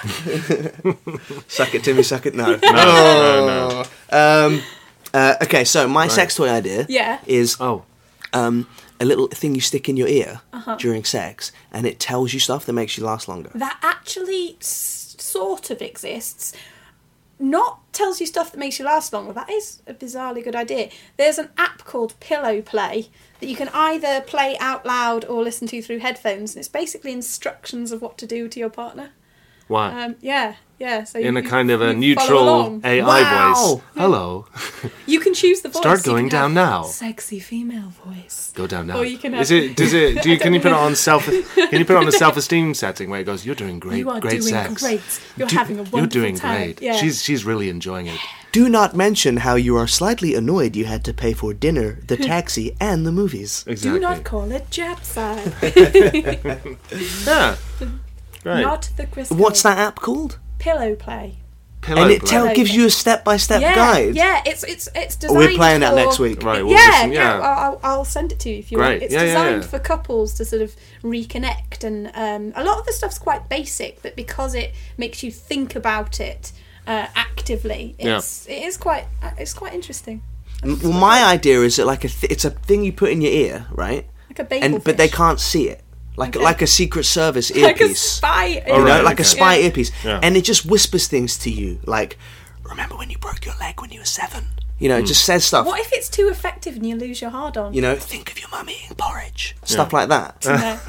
Suck it, Timmy, suck it. No. no, no, no. Um, uh, okay, so my sex toy idea Yeah. is Oh. um, a little thing you stick in your ear Uh-huh. during sex, and it tells you stuff that makes you last longer. That actually s- sort of exists. Not tells you stuff that makes you last longer. That is a bizarrely good idea. There's an app called Pillow Play that you can either play out loud or listen to through headphones. And it's basically instructions of what to do to your partner. Why? Um, yeah, yeah. So in you, a kind of a you follow neutral along. A I Wow. voice. Hello. You can choose the voice. Start You going can have down now. Sexy female voice. Go down now. Or you can Is have- it? Does it? Do you? I Can you don't put it know. on self? Can you put it on a self-esteem setting where it goes? You're doing great. You are great doing sex. great. You're Do- having a wonderful You're doing time. great. Yeah. She's she's really enjoying it. Do not mention how you are slightly annoyed you had to pay for dinner, the taxi, and the movies. Exactly. Do not call it Japside. Yeah. Right. Not the crystal. What's that app called? Pillow Play. Pillow and it play. tell, gives you a step-by-step Yeah, guide. yeah. It's it's it's designed. We're playing that for- next week. Right. Well, yeah, listen, yeah. yeah. I'll, I'll send it to you if you Great. want. It's Yeah, yeah, designed yeah. for couples to sort of reconnect, and um, a lot of the stuff's quite basic, but because it makes you think about it uh, actively, it's it is quite uh, it's quite interesting. M- Well, my idea is that like a th- it's a thing you put in your ear, right? Like a bagel And but they fish. can't see it, like Okay. like a Secret Service like a earpiece. spy. You Oh, know, right, like a okay. spy Yeah. earpiece, Yeah. and it just whispers things to you, like, "Remember when you broke your leg when you were seven?" You know, it just says stuff. What if it's too effective and you lose your hard on? You know, think of your mum eating porridge, stuff like that.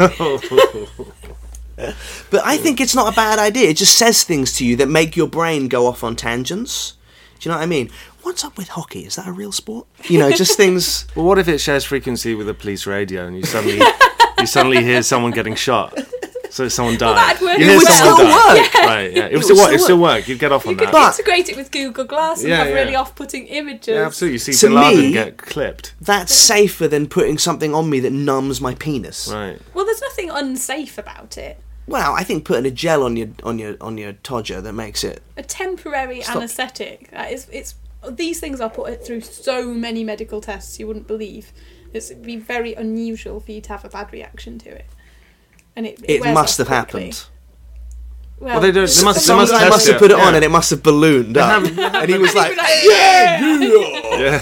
But I think it's not a bad idea. It just says things to you that make your brain go off on tangents. Do you know what I mean? What's up with hockey? Is that a real sport? You know, just things. Well, what if it shares frequency with a police radio and you suddenly you suddenly hear someone getting shot? So someone died. that'd work You as hear well. someone It would die. still work. Right. Yeah. It, It would still would work. It still still work. You'd get off on You could that. But- integrate it with Google Glass and Yeah, have yeah. really off-putting images. Yeah, absolutely. You see To Bin Laden me- get clipped. That's safer than putting something on me that numbs my penis. Right. Well, there's nothing unsafe about it. Well, I think putting a gel on your on your on your todger that makes it. A temporary Stop. anaesthetic. That is, it's these things are put through so many medical tests you wouldn't believe. It's, it'd be very unusual for you to have a bad reaction to it. And it, it, It wears must off have quickly. happened. Well, Well, they don't- they must- they Some must guy test must have it, put it on yeah. and it must have ballooned up, and he was like, Yeah.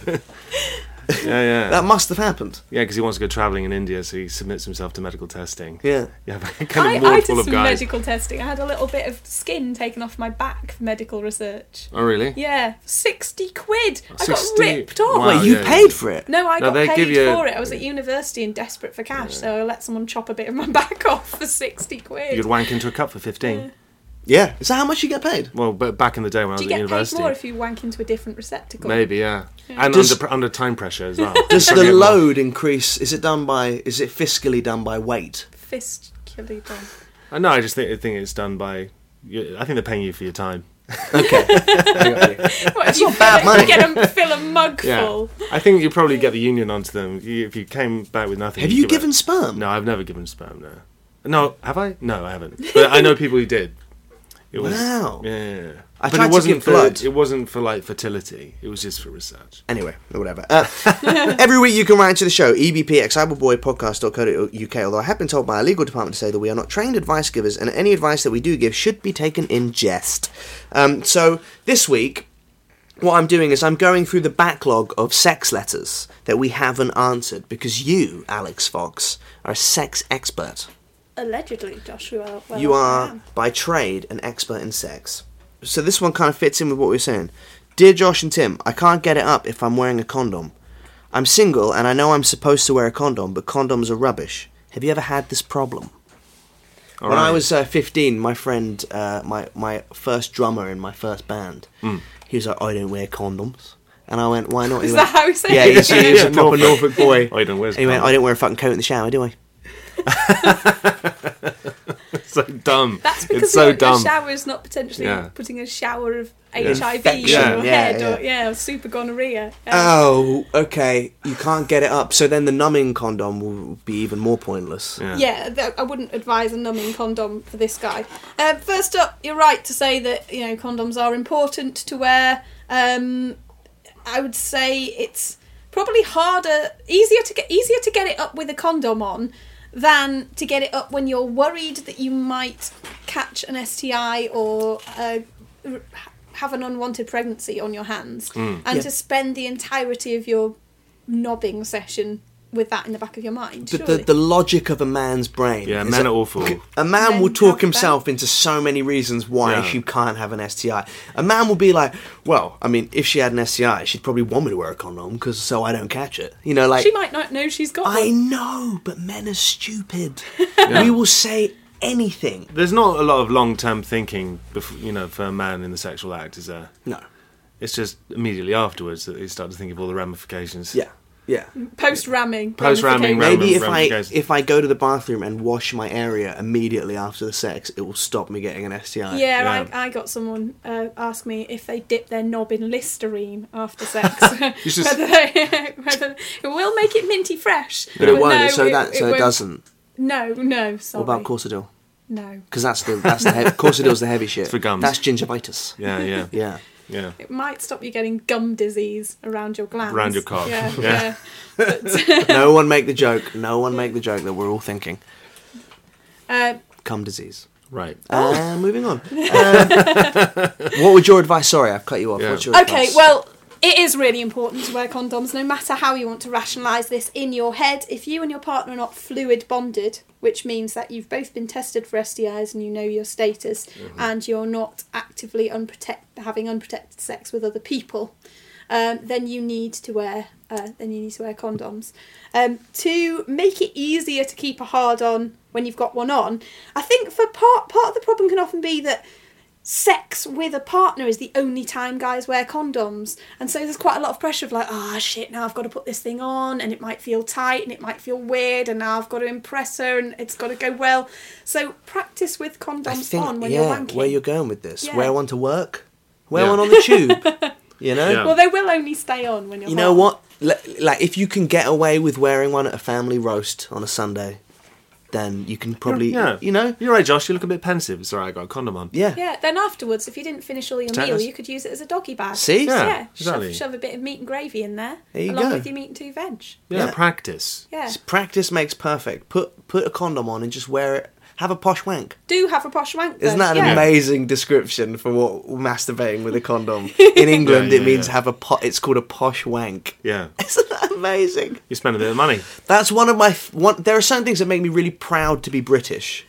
Yeah, yeah. "That must have happened." Yeah, because he wants to go travelling in India, so he submits himself to medical testing. Yeah. Yeah, kind I, of I ward did full of some guys. medical testing. I had a little bit of skin taken off my back for medical research. Oh, really? Yeah, sixty quid. I got sixty ripped off. Wow, Wait, you yeah, paid yeah. for it? No, I No, got they paid give you- for it. I was at university and desperate for cash, so I let someone chop a bit of my back off for sixty quid. You'd wank into a cup for fifteen. Yeah. Is that how much you get paid? Well, but back in the day when I Do was you at get paid university, more if you wank into a different receptacle? maybe, yeah, and Does- under under time pressure as well. Does Trying to the get more- load increase? Is it done by? Is it fiscally done by weight? Fistula done. I know. I just think I think it's done by. you- I think they're paying you for your time. Okay. What, if you not bad fill a- money. Get a, fill a mug Yeah, full. I think you probably get the union onto them You- if you came back with nothing. Have you give it- given sperm? No, I've never given sperm. No, no, have I? No, I haven't. But I know people who did. It was, Wow. Yeah. I but tried it to wasn't give for, blood. It wasn't for like fertility. It was just for research. Anyway, or whatever. Uh, every week you can write to the show, E B P at cyberboypodcast dot co dot U K, although I have been told by our legal department to say that we are not trained advice givers, and any advice that we do give should be taken in jest. Um, so, this week, what I'm doing is I'm going through the backlog of sex letters that we haven't answered, because you, Alex Fox, are a sex expert. Allegedly, Joshua. Well, You I are, am. by trade, an expert in sex. So this one kind of fits in with what we were saying. Dear Josh and Tim, I can't get it up if I'm wearing a condom. I'm single and I know I'm supposed to wear a condom, but condoms are rubbish. Have you ever had this problem? When right. I was uh, fifteen, my friend, uh, my my first drummer in my first band, Mm. he was like, "I don't wear condoms," and I went, "Why not?" He Is went, that how he said Yeah, it? he's, he's a Yeah, proper Norfolk. Norfolk boy. I don't wear He went, condoms. "I don't wear a fucking coat in the shower, do I?" So dumb. That's because it's so your, dumb. your shower is not potentially Yeah. putting a shower of H I V Infection. on your Yeah, head yeah. or yeah, or super gonorrhea. Yeah. Oh, okay. You can't get it up. So then the numbing condom will be even more pointless. Yeah. Yeah, th- I wouldn't advise a numbing condom for this guy. Um, first up, you're right to say that you know condoms are important to wear. Um, I would say it's probably harder, easier to get easier to get it up with a condom on than to get it up when you're worried that you might catch an S T I or uh, r- have an unwanted pregnancy on your hands, and Yeah. to spend the entirety of your knobbing session with that in the back of your mind. But the, surely. the logic of a man's brain. Yeah, is men that are awful. A man Men will talk have himself into so many reasons why Yeah. she can't have an S T I. A man will be like, well, I mean, if she had an S T I, she'd probably want me to wear a condom because so I don't catch it. You know, like She might not know she's got I one. know, but men are stupid. We will say anything. There's not a lot of long-term thinking, bef- you know, for a man in the sexual act, is there? No. It's just immediately afterwards that they start to think of all the ramifications. Yeah. Yeah. Post-ramming. Post-ramming, ramifications. Maybe if I ramifications. if I go to the bathroom and wash my area immediately after the sex, it will stop me getting an S T I. Yeah, Yeah. I, I got someone uh, ask me if they dip their knob in Listerine after sex. You just- whether they, whether it will make it minty fresh. But it won't. no, so that so it, won't- doesn't. No, no, sorry. What about Corsadil? No. Because that's the that's the he- Corsadil's the heavy shit. for gums. That's gingivitis. Yeah, yeah, Yeah. yeah. It might stop you getting gum disease around your glands. Around your cock. Yeah, Yeah. yeah. But, No one make the joke. No one make the joke that we're all thinking. uh, Cum disease. Right. Uh, moving on. Uh, what would your advice? Sorry, I've cut you off. Yeah. What's your Okay, advice? well, it is really important to wear condoms, no matter how you want to rationalise this in your head. If you and your partner are not fluid bonded, which means that you've both been tested for S T Is and you know your status, and you're not actively unprotect- having unprotected sex with other people, um, then you need to wear uh, then you need to wear condoms. Um, to make it easier to keep a hard on when you've got one on, I think for part part of the problem can often be that sex with a partner is the only time guys wear condoms, and so there's quite a lot of pressure of like, ah, oh, shit, now I've got to put this thing on, and it might feel tight and it might feel weird, and now I've got to impress her and it's got to go well. So practice with condoms I think on when yeah, you're wanking. where you're going with this. Yeah. Wear one to work. Wear Yeah. one on the tube. You know. Yeah. Well, they will only stay on when you're You know hot. what? Le- Like if you can get away with wearing one at a family roast on a Sunday, then you can probably, Yeah. you know, You're right, Josh. You look a bit pensive. It's alright, I got a condom on. yeah. Yeah, then afterwards, if you didn't finish all your meal, Tetanus. you could use it as a doggy bag. See? Yeah. Yeah, exactly. shove, shove a bit of meat and gravy in there, There you along go. with your meat and two veg. Yeah, Yeah. practice. Yeah. Practice makes perfect. Put put a condom on and just wear it. Have a posh wank. Do have a posh wank, though. Isn't that an yeah. amazing description for what masturbating with a condom? In England, Yeah, yeah, it means yeah. have a po- It's called a posh wank. Yeah. Isn't that amazing? You spend a bit of money. That's one of my f- one. There are certain things that make me really proud to be British.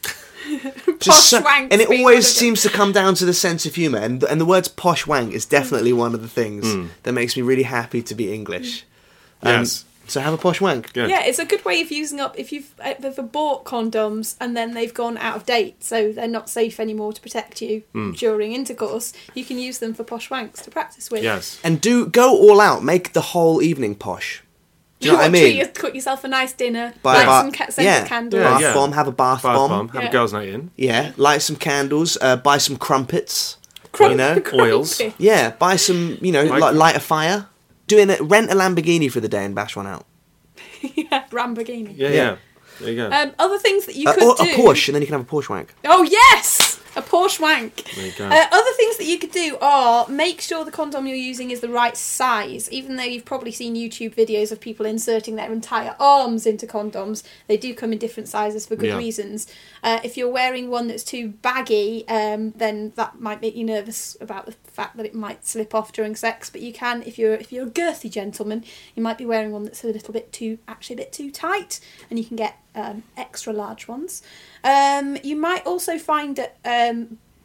Posh wanks and it being always one of them. seems to come down to the sense of humour. And and the words posh wank is definitely one of the things that makes me really happy to be English. Um, Yes. So have a posh wank. Good. Yeah, it's a good way of using up if you've ever bought condoms and then they've gone out of date, so they're not safe anymore to protect you during intercourse. You can use them for posh wanks to practice with. Yes. And do go all out. Make the whole evening posh. Do you know what I Treat mean? your- cook yourself a nice dinner, Buy light a ba- some ca- scented yeah. candles. Yeah, Bath yeah. bomb. Have a bath, Bath bomb. bomb. Have Yeah. a girls' night in. Yeah. Light some candles. Uh, buy some crumpets. Crump- You know. Oils. crumpy. Yeah. Buy some. You know. Like- Like, light a fire. Doing it. Rent a Lamborghini for the day and bash one out. Yeah, Lamborghini. Yeah, Yeah. yeah. There you go. Um, other things that you Uh, could or do. a Porsche, and then you can have a Porsche wank. Oh yes, a Porsche wank. There you go. Uh, other things that you could do are make sure the condom you're using is the right size. Even though you've probably seen YouTube videos of people inserting their entire arms into condoms, they do come in different sizes for good Yeah. reasons. Uh, if you're wearing one that's too baggy, um, then that might make you nervous about the fact that it might slip off during sex. But you can, if you're if you're a girthy gentleman, you might be wearing one that's a little bit too, actually a bit too tight, and you can get um, extra large ones. Um, you might also find that um,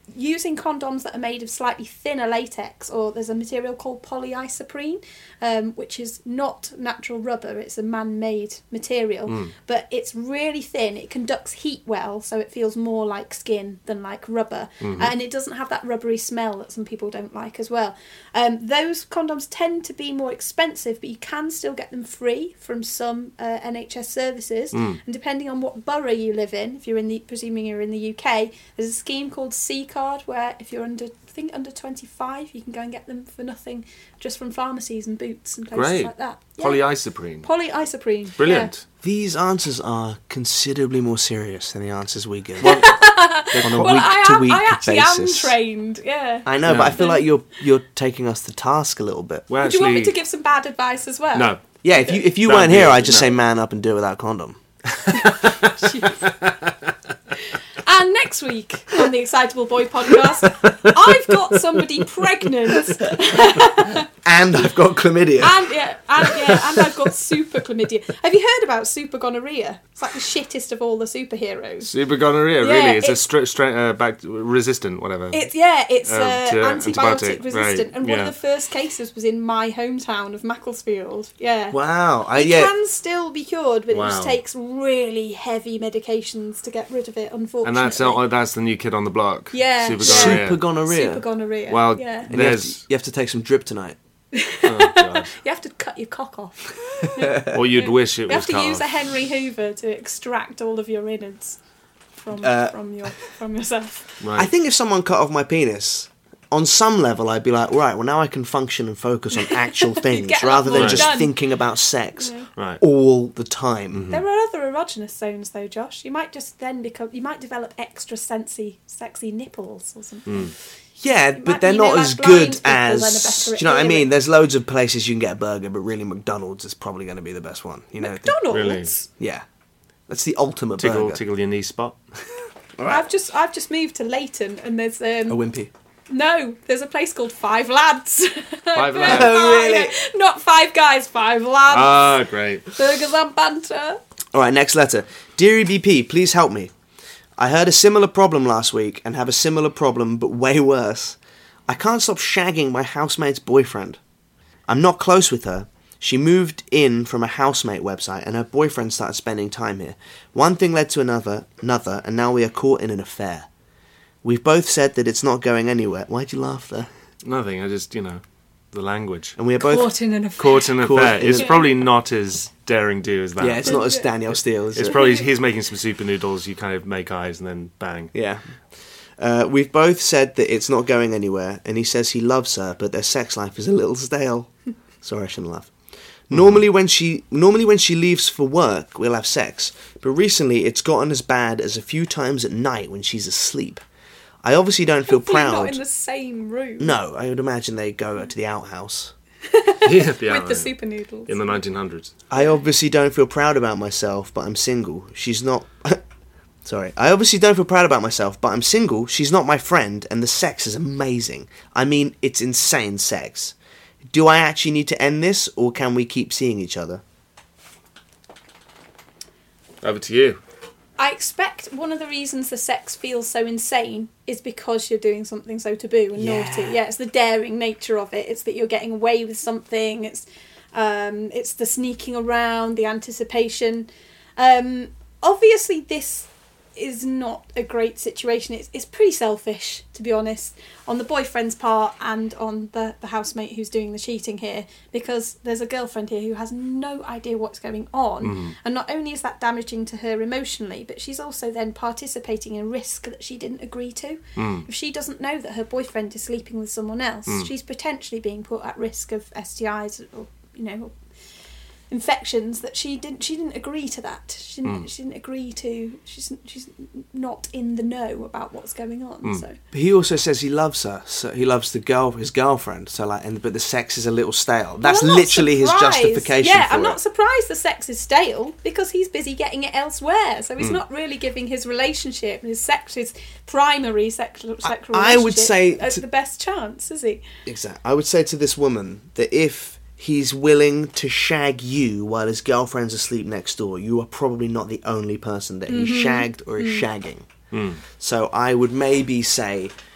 using condoms that are made of slightly thinner latex, or there's a material called polyisoprene, um, which is not natural rubber, it's a man-made material, mm. but it's really thin, it conducts heat well, so it feels more like skin than like rubber, mm-hmm. and it doesn't have that rubbery smell that some people don't like as well. Um, those condoms tend to be more expensive, but you can still get them free from some uh, N H S services, mm. and depending on what borough you live in, if you're in the, presuming you're in the U K, there's a scheme called C-Card, where if you're under, I think under twenty-five, you can go and get them for nothing, just from pharmacies and Boots and places Great. like that. Yeah. Polyisoprene. Polyisoprene. Brilliant. Yeah. These answers are considerably more serious than the answers we give. Well, on a well, week-to-week I, am, I actually basis. am trained, yeah. I know, Yeah. but I feel like you're you're taking us to task a little bit. Well, Would you want me actually- to give some bad advice as well? No. Yeah, if you if you No, weren't here, yeah, I'd just no. say man up and do it without condom. And next week on the Excitable Boy podcast, I've got somebody pregnant. And I've got chlamydia. And yeah, and yeah, and I've got super chlamydia. Have you heard about super gonorrhea? It's like the shittest of all the superheroes. Super gonorrhea, Yeah, really? It's, a it's- straight, straight, uh, back resistant, whatever. It's yeah, it's Um, uh, to antibiotic, antibiotic, resistant, right, and one yeah. of the first cases was in my hometown of Macclesfield. Yeah. Wow. I, It yeah. can still be cured, but Wow. it just takes really heavy medications to get rid of it, unfortunately. and that's uh, that's the new kid on the block. Yeah, Super yeah. gonorrhea. Super gonorrhea. super gonorrhea. Well, yeah. And you have, to, There's- you have to take some drip tonight. Oh, God. You have to cut your cock off. Or you'd wish it You was have to cut use off. a Henry Hoover to extract all of your innards from Uh, from your from yourself. Right. I think if someone cut off my penis, on some level I'd be like, right, well now I can function and focus on actual things get a lot rather than more just done. thinking about sex Right. all the time. There are other erogenous zones though, Josh. You might just then become. You might develop extra sensy, sexy nipples or something. Yeah, might but they're be, you know, not like as blind good people, then are as. better Do at you know what I mean? hearing. There's loads of places you can get a burger, but really McDonald's is probably going to be the best one. You know? McDonald's. Really? Yeah, that's the ultimate Tickle, burger. tickle your knee spot. I've just I've just moved to Leighton, and there's um A wimpy. no, there's a place called Five Lads. Five Lads. Oh, really? Not Five Guys, Five Lads. Ah, great. Burgers and banter. All right, next letter. Dear E B P, please help me. I heard a similar problem last week and have a similar problem, but way worse. I can't stop shagging my housemate's boyfriend. I'm not close with her. She moved in from a housemate website and her boyfriend started spending time here. One thing led to another, another, and now we are caught in an affair. We've both said that it's not going anywhere. Why'd you laugh there? Nothing. I just, you know, the language. And we are both... Caught in an affair. Caught in an Caught affair. in It's an- probably not as daring do as that. Yeah, it's not as Danielle Steele, is It's it? probably he's making some super noodles. You kind of make eyes and then bang. Yeah. Uh, we've both said that it's not going anywhere, and he says he loves her, but their sex life is a little stale. Sorry, I shouldn't laugh. Normally when she normally when she leaves for work, we'll have sex, but recently it's gotten as bad as a few times at night when she's asleep. I obviously don't feel Hopefully proud. Not in the same room. No, I would imagine they go to the outhouse. Yeah, the With outline. the super noodles. in the nineteen hundreds. I obviously don't feel proud about myself, but I'm single. She's not... Sorry. I obviously don't feel proud about myself, but I'm single. She's not my friend, and the sex is amazing. I mean, it's insane sex. Do I actually need to end this, or can we keep seeing each other? Over to you. I expect one of the reasons the sex feels so insane is because you're doing something so taboo and Yeah. naughty. Yeah, it's the daring nature of it. It's that you're getting away with something. It's um, it's the sneaking around, the anticipation. Um, obviously, this is not a great situation. It's it's pretty selfish, to be honest, on the boyfriend's part and on the, the housemate who's doing the cheating here, because there's a girlfriend here who has no idea what's going on, Mm-hmm. and not only is that damaging to her emotionally, but she's also then participating in risk that she didn't agree to. Mm. If she doesn't know that her boyfriend is sleeping with someone else, she's potentially being put at risk of S T Is or, you know, infections that she didn't she didn't agree to that she didn't, she didn't agree to she's she's not in the know about what's going on. So But he also says he loves her. So he loves the girl, his girlfriend. So like, and but the sex is a little stale. That's Well, I'm not literally his surprised. justification Yeah, for I'm it. not surprised the sex is stale because he's busy getting it elsewhere. So he's not really giving his relationship, his sex, his primary sexual sexual I would relationship say as to- the best chance, is he? Exactly. I would say to this woman that if he's willing to shag you while his girlfriend's asleep next door, you are probably not the only person that Mm-hmm. he shagged or is Mm. shagging. So I would maybe say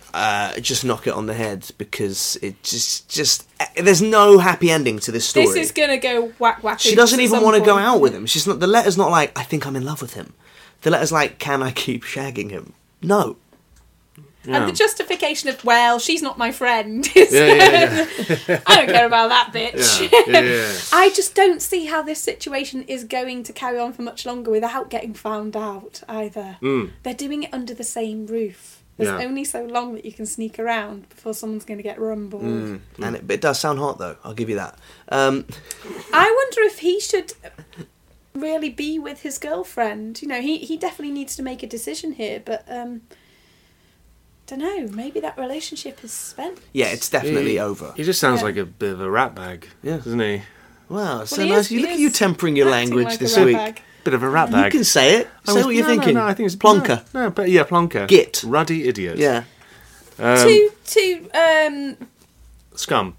uh, just knock it on the head because it just just there's no happy ending to this story. This is gonna go whack whack. She doesn't even want to go out with him. She's not. The letter's not like, I think I'm in love with him. The letter's like, can I keep shagging him? No. And the justification of, well, she's not my friend. Is, Yeah, yeah, yeah. I don't care about that bitch. Yeah, yeah, yeah. I just don't see how this situation is going to carry on for much longer without getting found out either. Mm. They're doing it under the same roof. There's Yeah. only so long that you can sneak around before someone's going to get rumbled. Mm. And it, but it does sound hot, though. I'll give you that. Um, I wonder if he should really be with his girlfriend. You know, he, he definitely needs to make a decision here, but... um don't know, maybe that relationship is spent. yeah, it's definitely He- over. He just sounds Yeah. like a bit of a rat bag, Yeah. doesn't he? Wow, so Well, he nice. is- you he look at is you tempering your acting language like a this rat week. bag. Bit of a rat You bag. can say it. I Say was- what you're no, no, thinking. No, I think it's plonker. No, no, but yeah, plonker. Git. Ruddy idiot. Yeah. Um, to, to, um... Scum.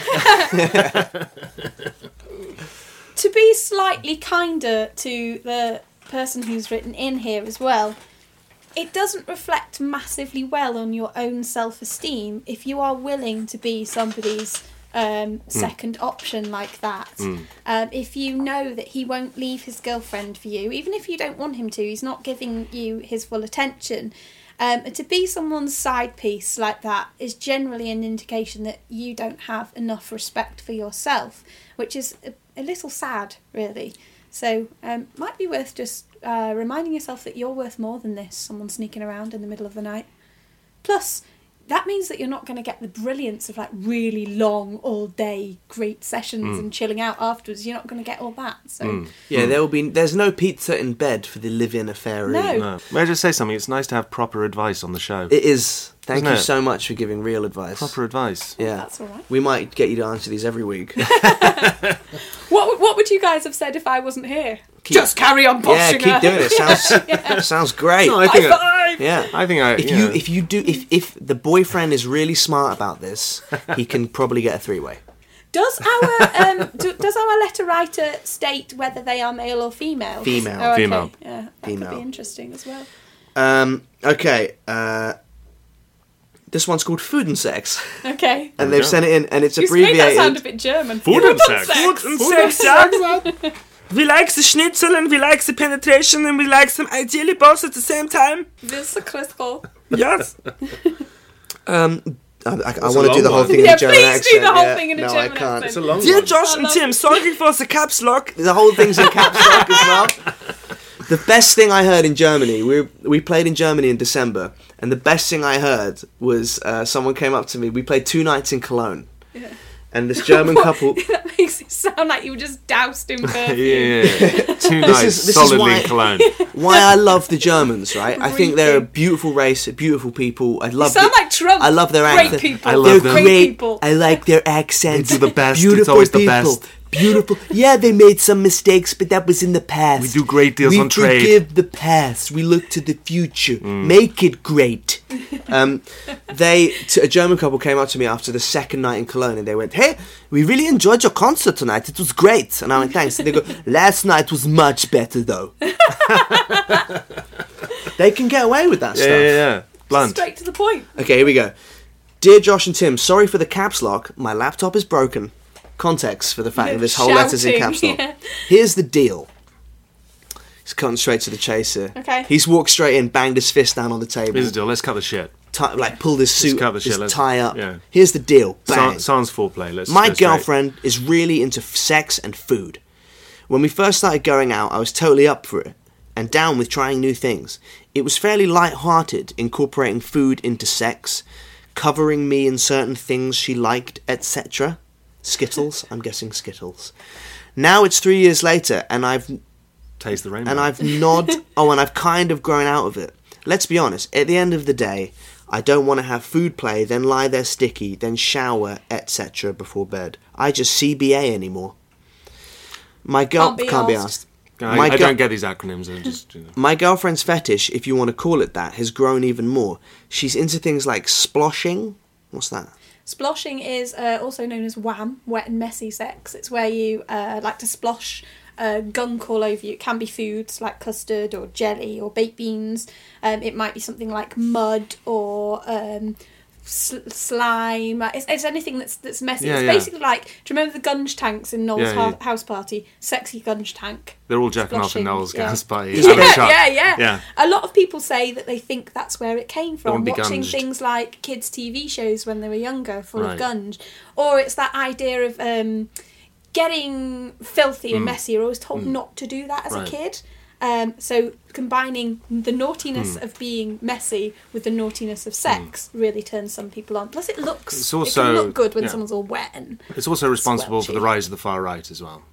to be slightly kinder to the person who's written in here as well, it doesn't reflect massively well on your own self-esteem if you are willing to be somebody's um, second option like that. Um, if you know that he won't leave his girlfriend for you, even if you don't want him to, he's not giving you his full attention. Um, to be someone's side piece like that is generally an indication that you don't have enough respect for yourself, which is a, a little sad, really. So, um, might be worth just uh, reminding yourself that you're worth more than this, someone sneaking around in the middle of the night. Plus, that means that you're not going to get the brilliance of like really long, all-day, great sessions and chilling out afterwards. You're not going to get all that. So, Yeah, there will be. There's no pizza in bed for the live-in affair. No. No. May I just say something? It's nice to have proper advice on the show. It is. Thank Isn't you it? so much for giving real advice. Proper advice. Yeah, that's all right. We might get you to answer these every week. what what would you guys have said if I wasn't here? Keep- Just carry on yeah, boshing keep her. doing it. Sounds sounds great. No, I think. High five! Yeah. I think I. If yeah. you if you do if if the boyfriend is really smart about this, he can probably get a three-way. Does our um, do, does our letter writer state whether they are male or female? Female. Oh, okay. Female. Yeah, that Female. could be interesting as well. Um. Okay. Uh. This one's called Food and Sex, Okay. and they've Yeah. sent it in, and it's You made that sound a abbreviated. bit German. Food and sex. Food And sex, yeah. We like the schnitzel and we like the penetration and we like them ideally both at the same time. This is critical. Yes. Um. I, I, I a want to do long the whole one. thing in Yeah, a German please accent. do the whole yeah. thing in a no, German I can't. accent. It's a long Dear one. Josh I and love Tim, it. sorry for the caps lock. The whole thing's in caps lock as well. The best thing I heard in Germany, we we played in Germany in December, and the best thing I heard was uh, someone came up to me. We played two nights in Cologne, and this German What? couple. That makes it sound like you were just doused in perfume. Yeah, yeah. Two nights is- this is solidly why- in Cologne. Why I love the Germans, right? I think they're a Reeking. beautiful race, beautiful people. I love. You sound the- like Trump. I love their Great accent. people. I love They're them. Great great. people. I like their accents. They do the best. It's Beautiful always the people. best. Beautiful. Yeah, they made some mistakes, but that was in the past. We do great deals we on trade. forgive the past. We look to the future. Mm. Make it great. um, they, t- a German couple came up to me after the second night in Cologne, and they went, "Hey, we really enjoyed your concert tonight. It was great." And I went, "Thanks." And they go, "Last night was much better, though." They can get away with that Yeah, stuff. yeah, yeah. Blunt. Straight to the point. Okay, here we go. Dear Josh and Tim, sorry for the caps lock. My laptop is broken. Context for the fact that this whole letter's in caps lock. Shouting, yeah. Here's the deal. He's cutting straight to the chase here. Okay. He's walked straight in, banged his fist down on the table, Here's the deal. Let's cut the shit. ti- like pulled his suit, cut the shit, his let's- tie up. yeah. Here's the deal. Bang. Sans, sans foreplay. Let's. My go straight. girlfriend is really into f- sex and food. When we first started going out, I was totally up for it and down with trying new things. It was fairly light-hearted, incorporating food into sex, covering me in certain things she liked, et cetera. Skittles, I'm guessing Skittles. Now it's three years later, and I've Taste the rainbow. and I've nod. Oh, and I've kind of grown out of it. Let's be honest. At the end of the day, I don't want to have food play, then lie there sticky, then shower, et cetera before bed. I just C B A anymore. My girl Can't be can't be asked. asked. I, my I girl- don't get these acronyms. I just. You know. My girlfriend's fetish, if you want to call it that, has grown even more. She's into things like sploshing. What's that? Sploshing is uh, also known as wham, wet and messy sex. It's where you uh, like to splosh uh, gunk all over you. It can be foods like custard or jelly or baked beans. Um, it might be something like mud or um, sl- slime. It's, it's anything that's that's messy. Yeah, it's yeah. basically like, do you remember the gunge tanks in Noel's Yeah, ha- yeah. house party? Sexy gunge tank. They're all jacking off in Splashing, Noel's yeah. gas party. Yeah, Alan Sharp. yeah, yeah, Yeah. A lot of people say that they think that's where it came from. wanna be Watching gunged. things like kids' T V shows when they were younger, full Right. of gunge, or it's that idea of um, getting filthy and messy. You're always told not to do that as Mm. Right. a kid. Um, so combining the naughtiness Mm. of being messy with the naughtiness of sex really turns some people on. Plus, it looks It's it also- can look good when yeah. someone's all wet. And It's also responsible for the Squelchy. rise of the far right as well.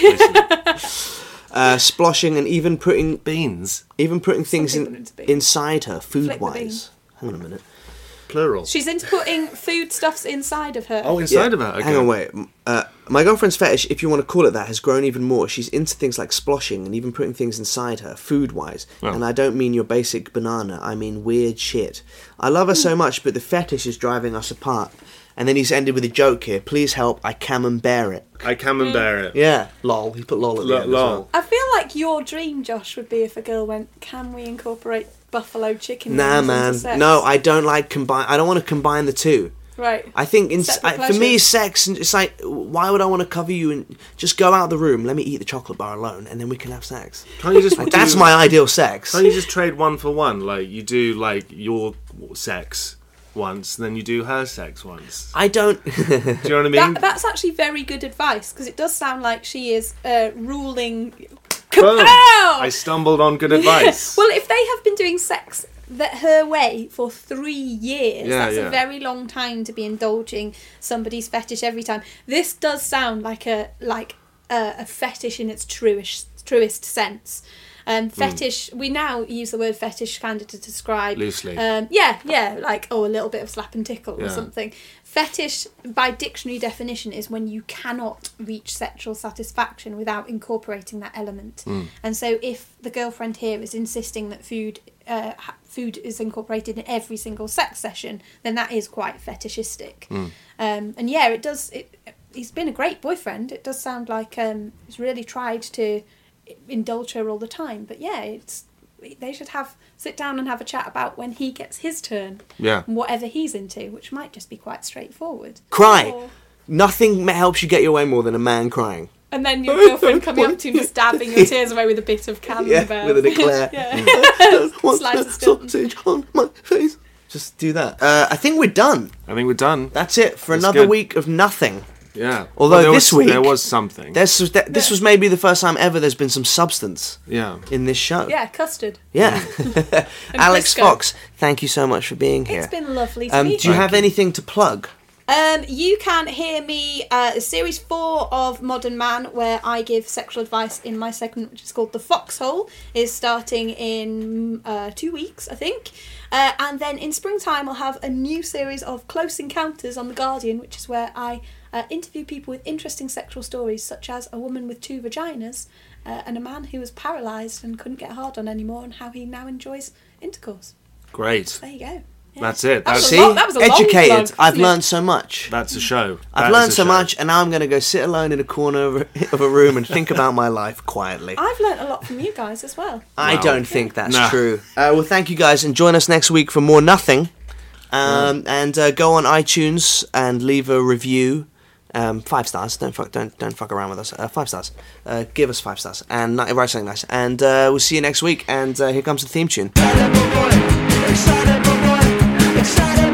Uh, sploshing and even putting Beans, even putting things people in, into beans. inside her, Flick the bean. food-wise. Hang on a minute. plural. she's into putting foodstuffs inside of her. Oh, inside of her. Okay. Hang on, wait. Uh, my girlfriend's fetish, if you want to call it that, has grown even more. She's into things like sploshing and even putting things inside her, food-wise. Oh. And I don't mean your basic banana. I mean weird shit. I love her so much, but the fetish is driving us apart. And then he's ended with a joke here. Please help, I camembert it. I camembert it. Yeah, lol. He put lol at the Lo- end as lol. well. I feel like your dream, Josh, would be if a girl went, "Can we incorporate buffalo chicken?" Nah, wings man. into sex?" No, I don't like combine. I don't want to combine the two. Right. I think in, Separate I, for me, pleasures. sex, and it's like, why would I want to cover you and just go out the room? Let me eat the chocolate bar alone, and then we can have sex. Can't you just Like, do- that's my ideal sex. Can't you just trade one for one? Like you do like your sex once, then you do her sex once. I don't. Do you know what I mean? That, that's actually very good advice because it does sound like she is uh, ruling. Boom. Kapow! I stumbled on good advice. Well, if they have been doing sex that her way for three years, Yeah, that's yeah. a very long time to be indulging somebody's fetish every time. This does sound like a like a, a fetish in its truest truest sense. Um, fetish. We now use the word fetish kind of to describe Loosely. Um, yeah, yeah, like oh, a little bit of slap and tickle or Yeah. something. Fetish, by dictionary definition, is when you cannot reach sexual satisfaction without incorporating that element. And so, if the girlfriend here is insisting that food, uh, ha- food is incorporated in every single sex session, then that is quite fetishistic. Um, and yeah, it does. It, he's been a great boyfriend. It does sound like um, he's really tried to indulge her all the time. But yeah, it's they should have sit down and have a chat about when he gets his turn. Yeah. And whatever he's into, which might just be quite straightforward. Cry. Or- Nothing helps you get your way more than a man crying. and then your girlfriend coming up to you and just dabbing your tears away with a bit of camembert. Yeah, with an eclair. yeah. What's Slice that of Stilton. sausage on my face? Just do that. Uh, I think we're done. I think we're done. That's it for That's another good. week of nothing. Yeah. Although Well, there this was, week- there was something. This was, this was maybe the first time ever there's been some substance Yeah. in this show. Yeah, custard. Yeah. Alex Crisco. Fox, thank you so much for being here. It's been lovely to um, meet do you you. have anything to plug? Um, you can hear me uh, series four of Modern Man, where I give sexual advice in my segment, which is called The Foxhole, is starting in uh, two weeks, I think. Uh, and then in springtime, I'll have a new series of Close Encounters on The Guardian, which is where I uh, interview people with interesting sexual stories, such as a woman with two vaginas uh, and a man who was paralysed and couldn't get hard on anymore, and how he now enjoys intercourse. Great. There you go. Yeah. That's it. That was That's, a See? long- that was a long Educated. plug, I've wasn't it? learned so much. that's a show. I've That is learned a so show. much, and now I'm going to go sit alone in a corner of a, of a room and think about my life quietly. I've learnt a lot from you guys as well. I Wow. don't think that's Nah. true. Uh, well, thank you guys, and join us next week for more Nothing. Um, And uh, go on iTunes and leave a review. Um, five stars. Don't fuck. Don't don't fuck around with us. Uh, five stars. Uh, give us five stars and ni- write something nice. And uh, we'll see you next week. And uh, here comes the theme tune. Excited, boy, excited, boy, excited.